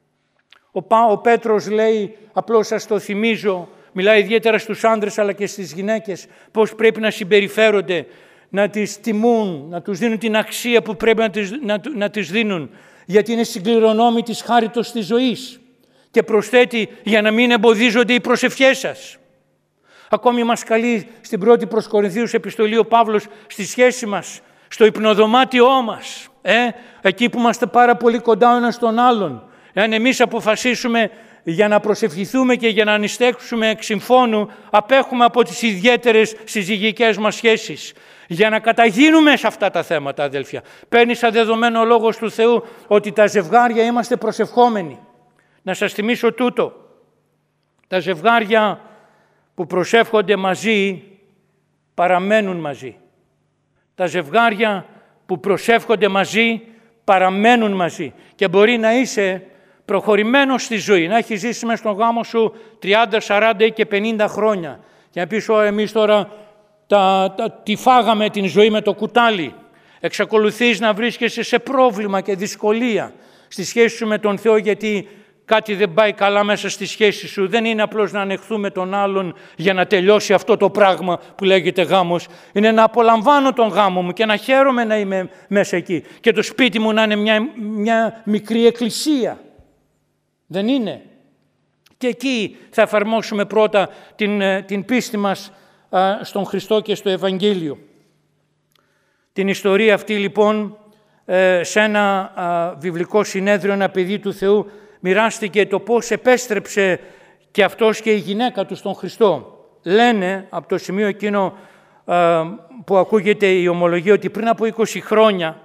Ο Πέτρος λέει, απλώς σας το θυμίζω, μιλάει ιδιαίτερα στους άντρες αλλά και στις γυναίκες, πώς πρέπει να συμπεριφέρονται, να τις τιμούν, να τους δίνουν την αξία που πρέπει να τις δίνουν, γιατί είναι συγκληρονόμοι της χάριτος της ζωής. Και προσθέτει, για να μην εμποδίζονται οι προσευχές σας. Ακόμη μας καλεί στην πρώτη προς Κορινθίους επιστολή ο Παύλος στη σχέση μας, στο υπνοδωμάτιό μας, εκεί που είμαστε πάρα πολύ κοντά ο ένας στον άλλον. Εάν εμείς αποφασίσουμε για να προσευχηθούμε και για να ανιστέξουμε εξ συμφώνου, απέχουμε από τις ιδιαίτερες συζυγικές μας σχέσεις. Για να καταγίνουμε σε αυτά τα θέματα, αδέλφια. Παίρνει σαν δεδομένο ο Λόγος του Θεού ότι τα ζευγάρια είμαστε προσευχόμενοι. Να σας θυμίσω τούτο. Τα ζευγάρια που προσεύχονται μαζί παραμένουν μαζί. Τα ζευγάρια που προσεύχονται μαζί παραμένουν μαζί. Και μπορεί να είσαι προχωρημένος στη ζωή, να έχεις ζήσει μες στον γάμο σου 30, 40 και 50 χρόνια. Και να πεις, εμείς τώρα τη φάγαμε την ζωή με το κουτάλι. Εξακολουθείς να βρίσκεσαι σε πρόβλημα και δυσκολία στη σχέση σου με τον Θεό, γιατί κάτι δεν πάει καλά μέσα στη σχέση σου. Δεν είναι απλώς να ανεχθούμε τον άλλον για να τελειώσει αυτό το πράγμα που λέγεται γάμος. Είναι να απολαμβάνω τον γάμο μου και να χαίρομαι να είμαι μέσα εκεί. Και το σπίτι μου να είναι μια μικρή εκκλησία. Δεν είναι? Και εκεί θα εφαρμόσουμε πρώτα την πίστη μας στον Χριστό και στο Ευαγγέλιο. Την ιστορία αυτή λοιπόν σε ένα βιβλικό συνέδριο, ένα παιδί του Θεού μοιράστηκε το πώς επέστρεψε και αυτός και η γυναίκα του στον Χριστό. Λένε από το σημείο εκείνο που ακούγεται η ομολογία ότι πριν από 20 χρόνια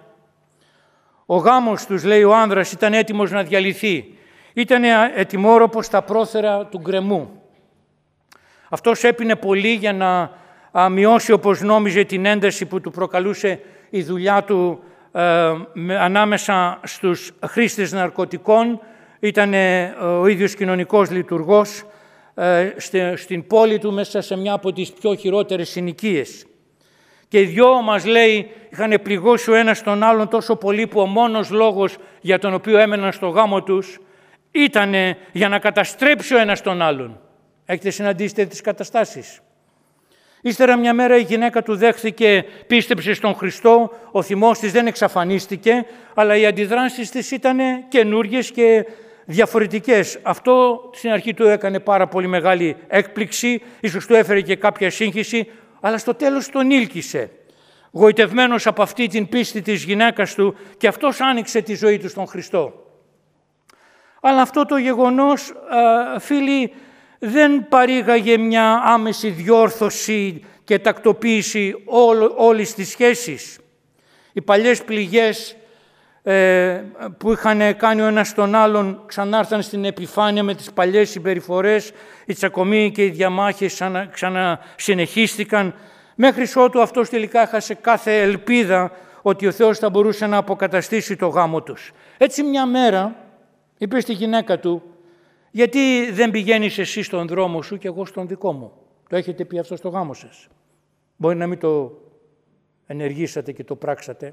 ο γάμος τους, λέει, ο άνδρας ήταν έτοιμος να διαλυθεί. Ήταν ετοιμόρροπος στα πρόθερα του γκρεμού. Αυτός έπινε πολύ για να μειώσει, όπως νόμιζε, την ένταση που του προκαλούσε η δουλειά του ανάμεσα στους χρήστες ναρκωτικών. Ήταν ο ίδιος κοινωνικός λειτουργός στην πόλη του, μέσα σε μια από τις πιο χειρότερες συνοικίες. Και οι δυο, μας λέει, είχαν πληγώσει ο ένας τον άλλον τόσο πολύ που ο μόνος λόγος για τον οποίο έμεναν στο γάμο τους ήταν για να καταστρέψει ο ένας τον άλλον. Έχετε συναντήσει τέτοιες καταστάσεις? Ύστερα μια μέρα η γυναίκα του δέχθηκε, πίστεψε στον Χριστό, ο θυμός της δεν εξαφανίστηκε, αλλά οι αντιδράσεις της ήταν καινούργιες και διαφορετικές. Αυτό στην αρχή του έκανε πάρα πολύ μεγάλη έκπληξη, ίσως του έφερε και κάποια σύγχυση, αλλά στο τέλος τον ήλκησε. Γοητευμένος από αυτή την πίστη της γυναίκας του, και αυτός άνοιξε τη ζωή του στον Χριστό. Αλλά αυτό το γεγονός, φίλοι, δεν παρήγαγε μια άμεση διόρθωση και τακτοποίηση όλης της σχέσης. Οι παλιές πληγές που είχαν κάνει ο ένας τον άλλον ξανάρθαν στην επιφάνεια με τις παλιές συμπεριφορές, οι τσακωμοί και οι διαμάχες ξανασυνεχίστηκαν, μέχρι ότου αυτός τελικά έχασε κάθε ελπίδα ότι ο Θεός θα μπορούσε να αποκαταστήσει το γάμο τους. Έτσι μια μέρα είπε στη γυναίκα του, γιατί δεν πηγαίνεις εσύ στον δρόμο σου και εγώ στον δικό μου? Το έχετε πει αυτό στο γάμο σας? Μπορεί να μην το ενεργήσατε και το πράξατε.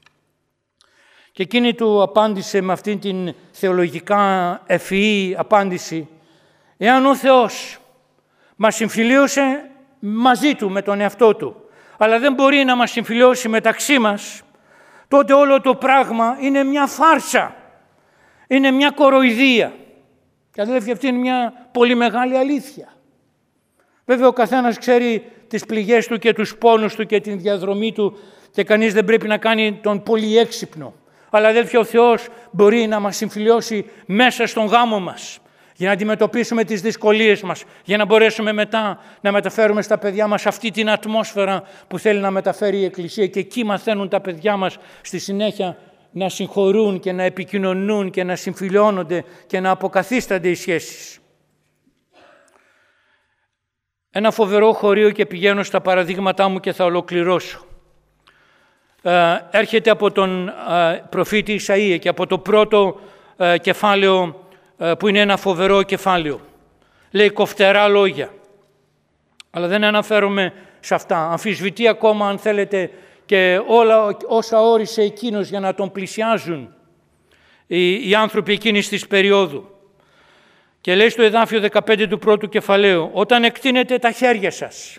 Και εκείνη του απάντησε με αυτήν την θεολογικά ευφυή απάντηση, εάν ο Θεός μας συμφιλίωσε μαζί του με τον εαυτό του, αλλά δεν μπορεί να μας συμφιλιώσει μεταξύ μας, τότε όλο το πράγμα είναι μια φάρσα, είναι μια κοροϊδία. Και αδέλφια, αυτή είναι μια πολύ μεγάλη αλήθεια. Βέβαια ο καθένας ξέρει τις πληγές του και τους πόνους του και την διαδρομή του και κανείς δεν πρέπει να κάνει τον πολύ έξυπνο. Αλλά αδέλφια, ο Θεός μπορεί να μας συμφιλιώσει μέσα στον γάμο μας για να αντιμετωπίσουμε τις δυσκολίες μας, για να μπορέσουμε μετά να μεταφέρουμε στα παιδιά μας αυτή την ατμόσφαιρα που θέλει να μεταφέρει η Εκκλησία, και εκεί μαθαίνουν τα παιδιά μας στη συνέχεια να συγχωρούν και να επικοινωνούν και να συμφιλιώνονται και να αποκαθίστανται οι σχέσεις. Ένα φοβερό χωρίο, και πηγαίνω στα παραδείγματά μου και θα ολοκληρώσω. Έρχεται από τον προφήτη Ισαΐα και από το πρώτο κεφάλαιο, που είναι ένα φοβερό κεφάλαιο. Λέει κοφτερά λόγια, αλλά δεν αναφέρομαι σε αυτά. Αμφισβητεί ακόμα, αν θέλετε, και όλα όσα όρισε εκείνος για να τον πλησιάζουν οι άνθρωποι εκείνης της περίοδου. Και λέει στο εδάφιο 15 του πρώτου κεφαλαίου: όταν εκτείνετε τα χέρια σας,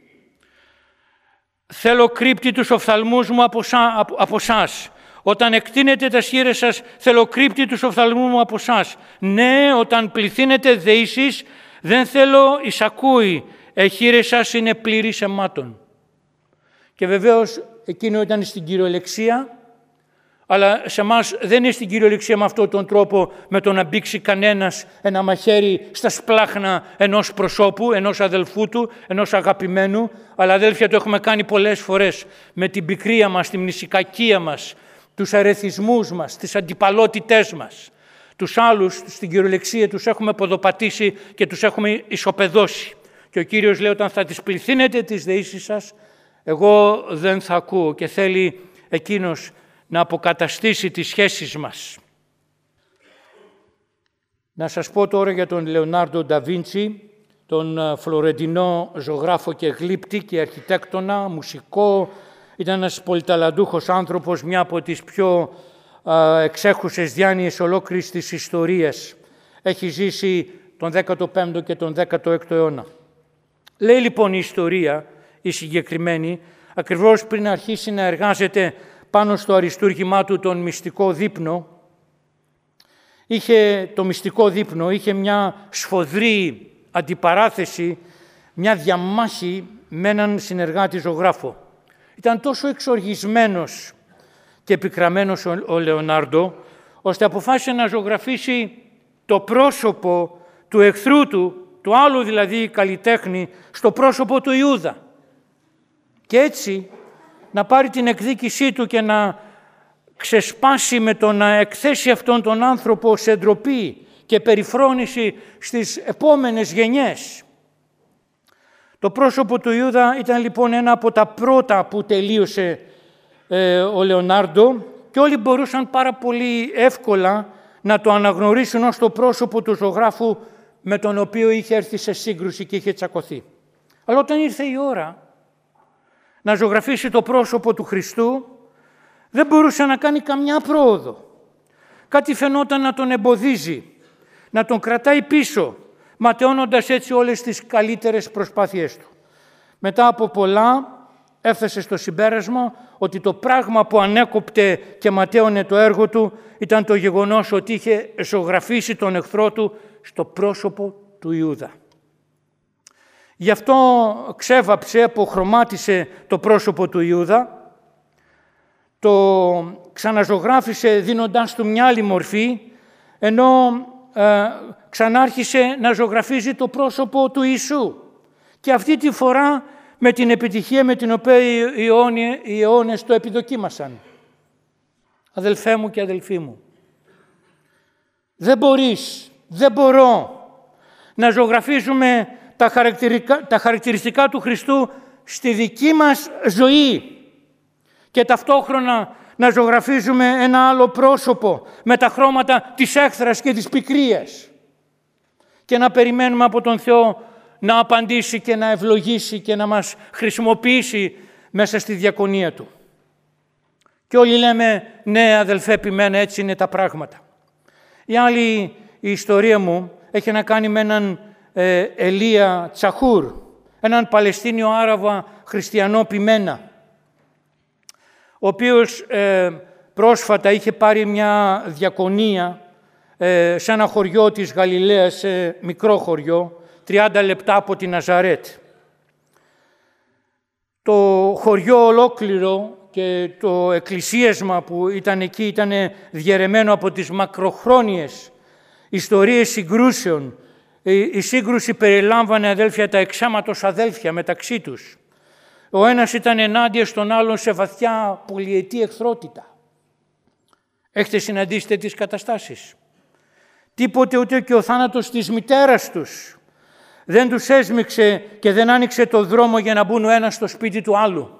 θέλω κρύπτη τους οφθαλμούς μου από σας. Όταν εκτείνετε τα χέρια σας, θέλω κρύπτη τους οφθαλμούς μου από σας. Ναι, όταν πληθύνετε δεήσεις, δεν θέλω εισακούει. Χείρες σας είναι πλήρης αιμάτων. Και βεβαίως εκείνο ήταν στην κυριολεξία, αλλά σε εμάς δεν είναι στην κυριολεξία με αυτόν τον τρόπο, με το να μπήξει κανένας ένα μαχαίρι στα σπλάχνα ενός προσώπου, ενός αδελφού του, ενός αγαπημένου, αλλά αδέλφια, το έχουμε κάνει πολλές φορές με την πικρία μας, τη μνησικακία μας, τους αρεθισμούς μας, τις αντιπαλότητές μας. Τους άλλους στην κυριολεξία τους έχουμε ποδοπατήσει και τους έχουμε ισοπεδώσει. Και ο Κύριος λέει: όταν θα τις πληθύνετε τις δεήσεις σας, εγώ δεν θα ακούω. Και θέλει εκείνος να αποκαταστήσει τις σχέσεις μας. Να σας πω τώρα για τον Λεωνάρντο ντα Βίντσι, τον φλωρεντινό ζωγράφο και γλύπτη και αρχιτέκτονα, μουσικό. Ήταν ένας πολυταλαντούχος άνθρωπος, μια από τις πιο εξέχουσες διάνοιες ολόκληρης της ιστορίας. Έχει ζήσει τον 15ο και τον 16ο αιώνα. Λέει λοιπόν η ιστορία, η συγκεκριμένη, ακριβώς πριν αρχίσει να εργάζεται πάνω στο αριστούργημά του τον μυστικό δείπνο, το μυστικό δείπνο είχε μια σφοδρή αντιπαράθεση, μια διαμάχη με έναν συνεργάτη ζωγράφο. Ήταν τόσο εξοργισμένος και επικραμμένος ο Λεωνάρντο, ώστε αποφάσισε να ζωγραφίσει το πρόσωπο του εχθρού του άλλου δηλαδή καλλιτέχνη, στο πρόσωπο του Ιούδα. Και έτσι να πάρει την εκδίκησή του και να ξεσπάσει με το να εκθέσει αυτόν τον άνθρωπο σε ντροπή και περιφρόνηση στις επόμενες γενιές. Το πρόσωπο του Ιούδα ήταν λοιπόν ένα από τα πρώτα που τελείωσε ο Λεωνάρντο, και όλοι μπορούσαν πάρα πολύ εύκολα να το αναγνωρίσουν ως το πρόσωπο του ζωγράφου με τον οποίο είχε έρθει σε σύγκρουση και είχε τσακωθεί. Αλλά όταν ήρθε η ώρα να ζωγραφίσει το πρόσωπο του Χριστού, δεν μπορούσε να κάνει καμιά πρόοδο. Κάτι φαινόταν να τον εμποδίζει, να τον κρατάει πίσω, ματαιώνοντας έτσι όλες τις καλύτερες προσπάθειές του. Μετά από πολλά έφτασε στο συμπέρασμα ότι το πράγμα που ανέκοπτε και ματαίωνε το έργο του ήταν το γεγονός ότι είχε ζωγραφίσει τον εχθρό του στο πρόσωπο του Ιούδα. Γι' αυτό ξέβαψε, αποχρωμάτισε το πρόσωπο του Ιούδα, το ξαναζωγράφισε δίνοντάς του μια άλλη μορφή, ενώ ξανάρχισε να ζωγραφίζει το πρόσωπο του Ιησού. Και αυτή τη φορά με την επιτυχία με την οποία οι αιώνες το επιδοκίμασαν. Αδελφέ μου και αδελφοί μου, δεν μπορώ να ζωγραφίζουμε τα χαρακτηριστικά του Χριστού στη δική μας ζωή και ταυτόχρονα να ζωγραφίζουμε ένα άλλο πρόσωπο με τα χρώματα της έχθρας και της πικρίας και να περιμένουμε από τον Θεό να απαντήσει και να ευλογήσει και να μας χρησιμοποιήσει μέσα στη διακονία Του. Και όλοι λέμε, ναι αδελφέ, επιμένα, έτσι είναι τα πράγματα. Η ιστορία μου έχει να κάνει με έναν Ελία Τσαχούρ, έναν Παλαιστίνιο Άραβα χριστιανό ποιμένα, ο οποίος πρόσφατα είχε πάρει μια διακονία σε ένα χωριό της Γαλιλαίας, σε μικρό χωριό, 30 λεπτά από τη Ναζαρέτ. Το χωριό ολόκληρο και το εκκλησίασμα που ήταν εκεί ήταν διαιρεμένο από τις μακροχρόνιες ιστορίες συγκρούσεων. Η σύγκρουση περιλάμβανε, αδέλφια, τα εξάματος αδέλφια μεταξύ τους. Ο ένας ήταν ενάντια στον άλλον σε βαθιά πολυετή εχθρότητα. Έχετε συναντήσει τέτοιες καταστάσεις? Τίποτε ούτε και ο θάνατος της μητέρας τους δεν τους έσμιξε και δεν άνοιξε το δρόμο για να μπουν ο ένας στο σπίτι του άλλου.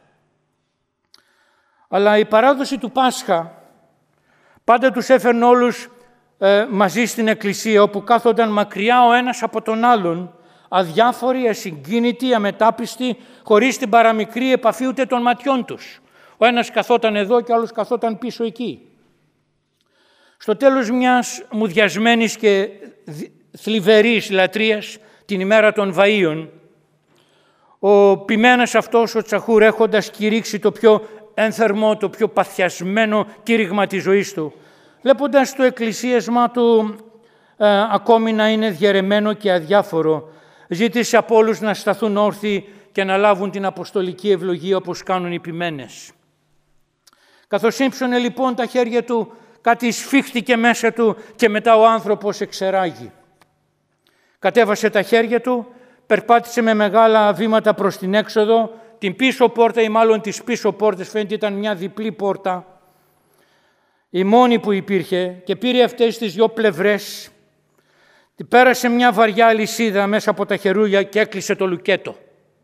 Αλλά η παράδοση του Πάσχα πάντα τους έφερνε όλους μαζί στην εκκλησία, όπου κάθονταν μακριά ο ένας από τον άλλον, αδιάφοροι, ασυγκίνητοι, αμετάπιστοι, χωρίς την παραμικρή επαφή ούτε των ματιών τους. Ο ένας καθόταν εδώ και ο άλλος καθόταν πίσω εκεί. Στο τέλος μιας μουδιασμένης και θλιβερής λατρείας, την ημέρα των Βαΐων, ο ποιμένας αυτός, ο Τσαχούρ, έχοντας κηρύξει το πιο ένθερμο, το πιο παθιασμένο κήρυγμα της ζωής του, βλέποντας το εκκλησίασμα του ακόμη να είναι διαιρεμένο και αδιάφορο, ζήτησε από όλους να σταθούν όρθιοι και να λάβουν την αποστολική ευλογία όπως κάνουν οι ποιμένες. Καθώς σύμψωνε λοιπόν τα χέρια του, κάτι σφίχτηκε μέσα του και μετά ο άνθρωπος εξεράγει. Κατέβασε τα χέρια του, περπάτησε με μεγάλα βήματα προς την έξοδο, την πίσω πόρτα ή μάλλον τις πίσω πόρτες, φαίνεται ήταν μια διπλή πόρτα, η μόνη που υπήρχε, και πήρε αυτές τις δυο πλευρές, πέρασε μια βαριά αλυσίδα μέσα από τα χερούλια και έκλεισε το λουκέτο.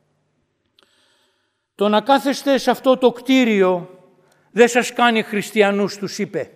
Το να κάθεστε σε αυτό το κτίριο δεν σας κάνει χριστιανούς, τους είπε.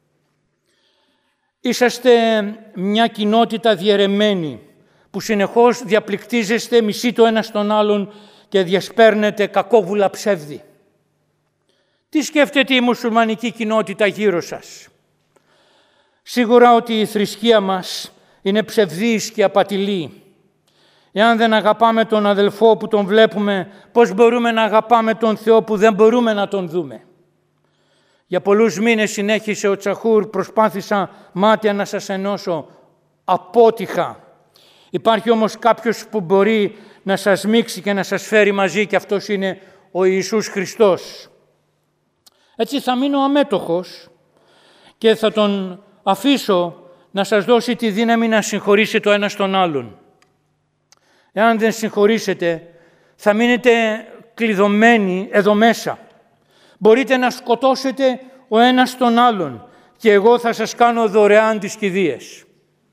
Είσαστε μια κοινότητα διαιρεμένη που συνεχώς διαπληκτίζεστε, μισεί το ένας τον άλλον και διασπέρνετε κακόβουλα ψεύδι. Τι σκέφτεται η μουσουλμανική κοινότητα γύρω σας? Σίγουρα ότι η θρησκεία μας είναι ψευδής και απατηλή. Εάν δεν αγαπάμε τον αδελφό που τον βλέπουμε, πώς μπορούμε να αγαπάμε τον Θεό που δεν μπορούμε να τον δούμε? Για πολλούς μήνες συνέχισε ο Τσαχούρ, προσπάθησα μάτια να σας ενώσω, απότυχα. Υπάρχει όμως κάποιος που μπορεί να σας μίξει και να σας φέρει μαζί, και αυτός είναι ο Ιησούς Χριστός. Έτσι θα μείνω αμέτωχος και θα τον αφήσω να σας δώσει τη δύναμη να συγχωρήσει το ένας τον άλλον. Εάν δεν συγχωρήσετε, θα μείνετε κλειδωμένοι εδώ μέσα. Μπορείτε να σκοτώσετε ο ένας τον άλλον και εγώ θα σας κάνω δωρεάν τις κηδείες.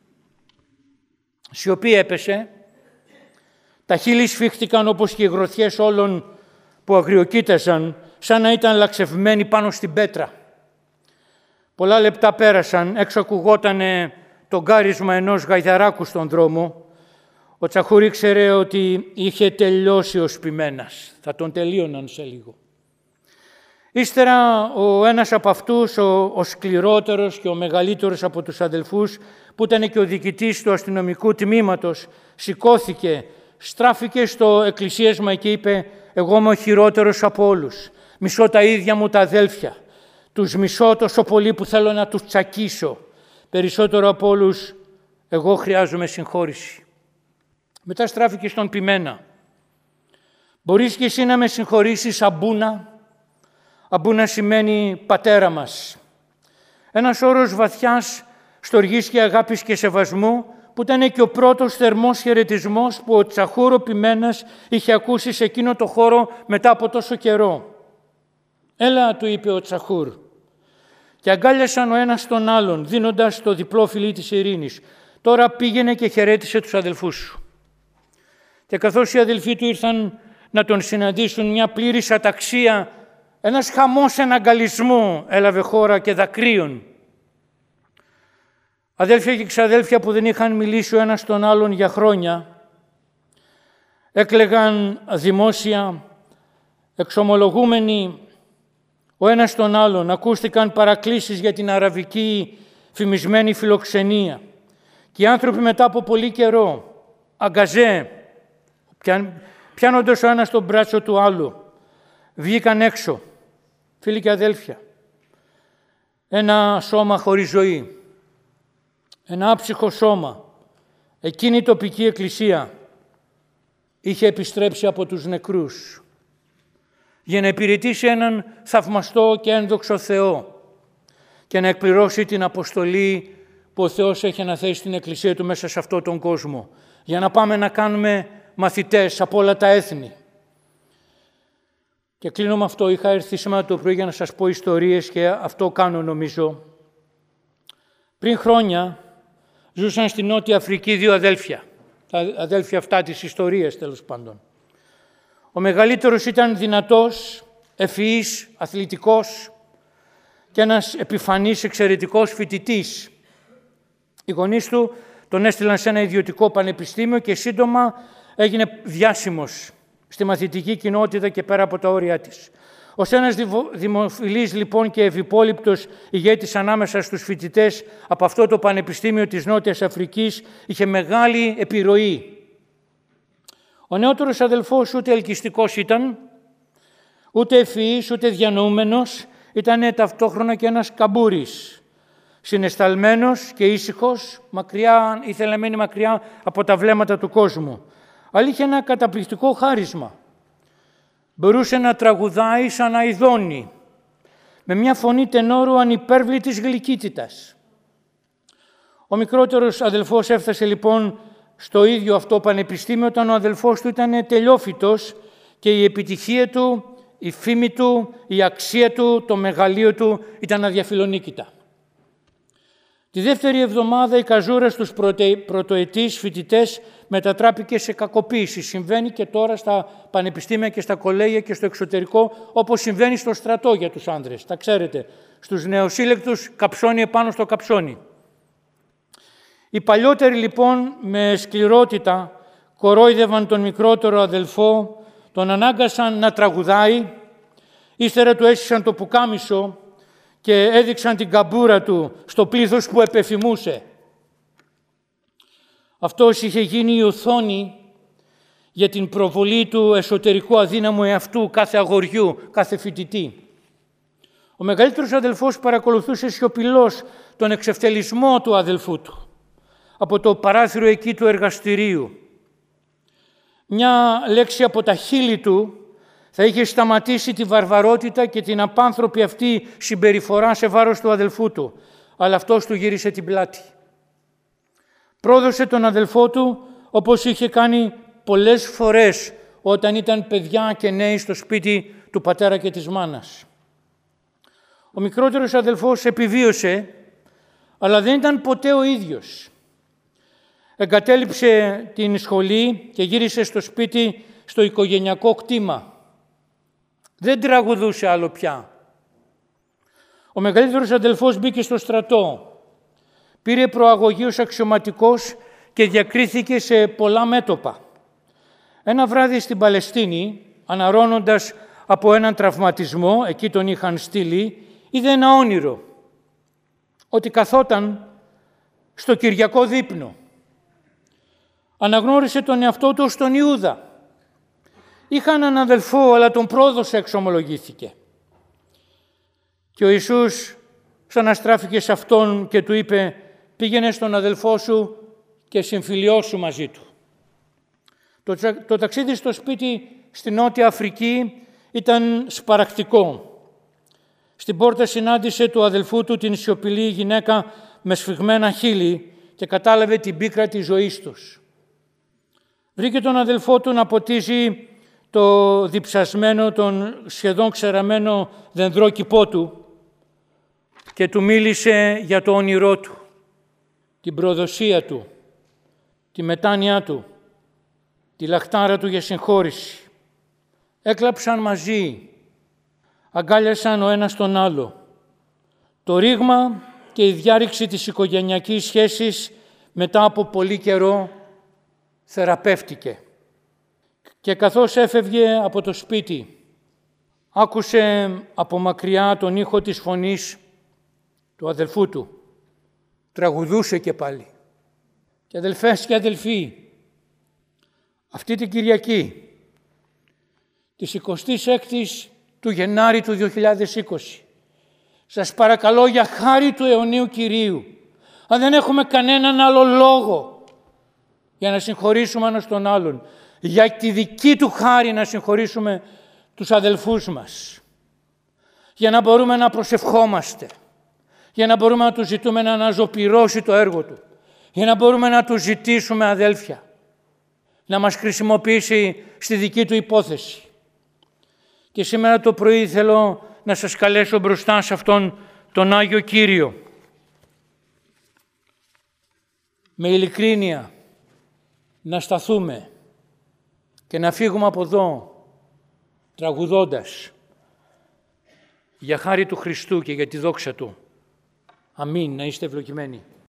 Σιωπή έπεσε, τα χείλη σφίχτηκαν όπως και οι γροθιές όλων που αγριοκοίταζαν, σαν να ήταν λαξευμένοι πάνω στην πέτρα. Πολλά λεπτά πέρασαν, έξω ακουγότανε το γκάρισμα ενός γαϊδαράκου στον δρόμο. Ο Τσαχούρ ήξερε ότι είχε τελειώσει ο σπημένας, θα τον τελείωναν σε λίγο. Ύστερα ο ένας από αυτούς, ο σκληρότερος και ο μεγαλύτερος από τους αδελφούς, που ήταν και ο διοικητής του αστυνομικού τμήματος, σηκώθηκε, στράφηκε στο εκκλησίασμα και είπε «Εγώ είμαι ο χειρότερος από όλους. Μισώ τα ίδια μου τα αδέλφια. Τους μισώ τόσο πολύ που θέλω να τους τσακίσω. Περισσότερο από όλους, εγώ χρειάζομαι συγχώρηση». Μετά στράφηκε στον ποιμένα. «Μπορείς και εσύ να με συγχωρήσεις, Αμπούνα?» Αμπούνα σημαίνει πατέρα μας. Ένας όρος βαθιάς στοργής και αγάπης και σεβασμού, που ήταν και ο πρώτος θερμός χαιρετισμός που ο Τσαχούρ ο ποιμένας είχε ακούσει σε εκείνο το χώρο μετά από τόσο καιρό. «Έλα», του είπε ο Τσαχούρ. Και αγκάλιασαν ο ένας τον άλλον, δίνοντας το διπλό φιλί της ειρήνης. «Τώρα πήγαινε και χαιρέτησε τους αδελφούς σου». Και καθώς οι αδελφοί του ήρθαν να τον συναντήσουν, μια πλήρης αταξία, ένας χαμός εναγκαλισμού έλαβε χώρα και δακρύων. Αδέλφια και ξαδέλφια που δεν είχαν μιλήσει ο ένας τον άλλον για χρόνια, έκλαιγαν δημόσια, εξομολογούμενοι ο ένας τον άλλον. Ακούστηκαν παρακλήσεις για την αραβική φημισμένη φιλοξενία. Και οι άνθρωποι μετά από πολύ καιρό, αγκαζέ, πιάνοντας ο ένας τον μπράτσο του άλλου, βγήκαν έξω. Φίλοι και αδέλφια, ένα σώμα χωρίς ζωή. ένα άψυχο σώμα, εκείνη η τοπική εκκλησία είχε επιστρέψει από τους νεκρούς για να υπηρετήσει έναν θαυμαστό και ένδοξο Θεό και να εκπληρώσει την αποστολή που ο Θεός έχει αναθέσει στην εκκλησία του μέσα σε αυτόν τον κόσμο, για να πάμε να κάνουμε μαθητές από όλα τα έθνη. Και κλείνω με αυτό. Είχα έρθει σήμερα το πρωί για να σας πω ιστορίες και αυτό κάνω νομίζω. Πριν χρόνια ζούσαν στη Νότια Αφρική δύο αδέλφια. Τα αδέλφια αυτά της ιστορίας τέλος πάντων. Ο μεγαλύτερος ήταν δυνατός, ευφυής, αθλητικός και ένας επιφανής εξαιρετικός φοιτητής. Οι γονείς του τον έστειλαν σε ένα ιδιωτικό πανεπιστήμιο και σύντομα έγινε διάσημος στη μαθητική κοινότητα και πέρα από τα όρια της. Ως ένας δημοφιλής λοιπόν και ευυπόληπτος ηγέτης ανάμεσα στους φοιτητές από αυτό το Πανεπιστήμιο της Νότιας Αφρικής είχε μεγάλη επιρροή. Ο νεότερος αδελφός ούτε ελκυστικός ήταν, ούτε ευφυής, ούτε διανοούμενος, ήταν ταυτόχρονα και ένας καμπούρης, συναισθαλμένος και ήσυχος, ήθελε να μείνει μακριά από τα βλέμματα του κόσμου. Αλλά είχε ένα καταπληκτικό χάρισμα. Μπορούσε να τραγουδάει σαν αηδόνι, με μια φωνή τενόρου ανυπέρβλητης γλυκύτητας. Ο μικρότερος αδελφός έφτασε λοιπόν στο ίδιο αυτό πανεπιστήμιο όταν ο αδελφός του ήταν τελειόφοιτος και η επιτυχία του, η φήμη του, η αξία του, το μεγαλείο του ήταν αδιαφιλονίκητα. Τη δεύτερη εβδομάδα η καζούρα στους πρωτοετής φοιτητές μετατράπηκε σε κακοποίηση. Συμβαίνει και τώρα στα πανεπιστήμια και στα κολέγια και στο εξωτερικό, όπως συμβαίνει στο στρατό για τους άνδρες. Τα ξέρετε, στους νεοσύλλεκτους καψώνει επάνω στο καψώνι. Οι παλιότεροι λοιπόν με σκληρότητα κορόιδευαν τον μικρότερο αδελφό, τον ανάγκασαν να τραγουδάει, ύστερα του έσυσαν το πουκάμισο και έδειξαν την καμπούρα του στο πλήθος που επεφημούσε. Αυτός είχε γίνει η οθόνη για την προβολή του εσωτερικού αδύναμου εαυτού κάθε αγοριού, κάθε φοιτητή. Ο μεγαλύτερος αδελφός παρακολουθούσε σιωπηλός τον εξευτελισμό του αδελφού του από το παράθυρο εκεί του εργαστηρίου. Μια λέξη από τα χείλη του θα είχε σταματήσει τη βαρβαρότητα και την απάνθρωπη αυτή συμπεριφορά σε βάρος του αδελφού του, αλλά αυτός του γύρισε την πλάτη. Πρόδωσε τον αδελφό του όπως είχε κάνει πολλές φορές όταν ήταν παιδιά και νέοι στο σπίτι του πατέρα και της μάνας. Ο μικρότερος αδελφός επιβίωσε, αλλά δεν ήταν ποτέ ο ίδιος. Εγκατέλειψε την σχολή και γύρισε στο σπίτι στο οικογενειακό κτήμα. Δεν τραγουδούσε άλλο πια. Ο μεγαλύτερος αδελφός μπήκε στο στρατό. Πήρε προαγωγή ως αξιωματικός και διακρίθηκε σε πολλά μέτωπα. Ένα βράδυ στην Παλαιστίνη, αναρρώνοντας από έναν τραυματισμό, εκεί τον είχαν στείλει, είδε ένα όνειρο, ότι καθόταν στο Κυριακό δείπνο. Αναγνώρισε τον εαυτό του ως τον Ιούδα. Είχα έναν αδελφό, αλλά τον πρόδωσε, εξομολογήθηκε. Και ο Ιησούς ξαναστράφηκε σε αυτόν και του είπε, πήγαινε στον αδελφό σου και συμφιλιώσου μαζί του. Το ταξίδι στο σπίτι στη Νότια Αφρική ήταν σπαρακτικό. Στην πόρτα συνάντησε του αδελφού του την σιωπηλή γυναίκα με σφιγμένα χείλη και κατάλαβε την πίκρα της ζωής τους. Βρήκε τον αδελφό του να ποτίζει το διψασμένο, τον σχεδόν ξεραμένο δενδρόκηπό του και του μίλησε για το όνειρό του, την προδοσία του, τη μετάνοιά του, τη λαχτάρα του για συγχώρηση. Έκλαψαν μαζί, αγκάλιασαν ο ένας τον άλλο. Το ρήγμα και η διάρρηξη της οικογενειακής σχέσης μετά από πολύ καιρό θεραπεύτηκε. Και καθώς έφευγε από το σπίτι, άκουσε από μακριά τον ήχο της φωνής του αδελφού του. Τραγουδούσε και πάλι. Και αδελφές και αδελφοί, αυτή την Κυριακή, της 26ης του Γενάρη του 2020, σας παρακαλώ για χάρη του αιωνίου Κυρίου, αν δεν έχουμε κανέναν άλλο λόγο για να συγχωρήσουμε ένας τον άλλον, για τη δική του χάρη να συγχωρήσουμε τους αδελφούς μας, για να μπορούμε να προσευχόμαστε, για να μπορούμε να του ζητούμε να αναζωπυρώσει το έργο του, για να μπορούμε να του ζητήσουμε, αδέλφια, να μας χρησιμοποιήσει στη δική του υπόθεση. Και σήμερα το πρωί θέλω να σας καλέσω μπροστά σε αυτόν τον Άγιο Κύριο, με ειλικρίνεια να σταθούμε και να φύγουμε από εδώ τραγουδώντας για χάρη του Χριστού και για τη δόξα Του. Αμήν. Να είστε ευλογημένοι.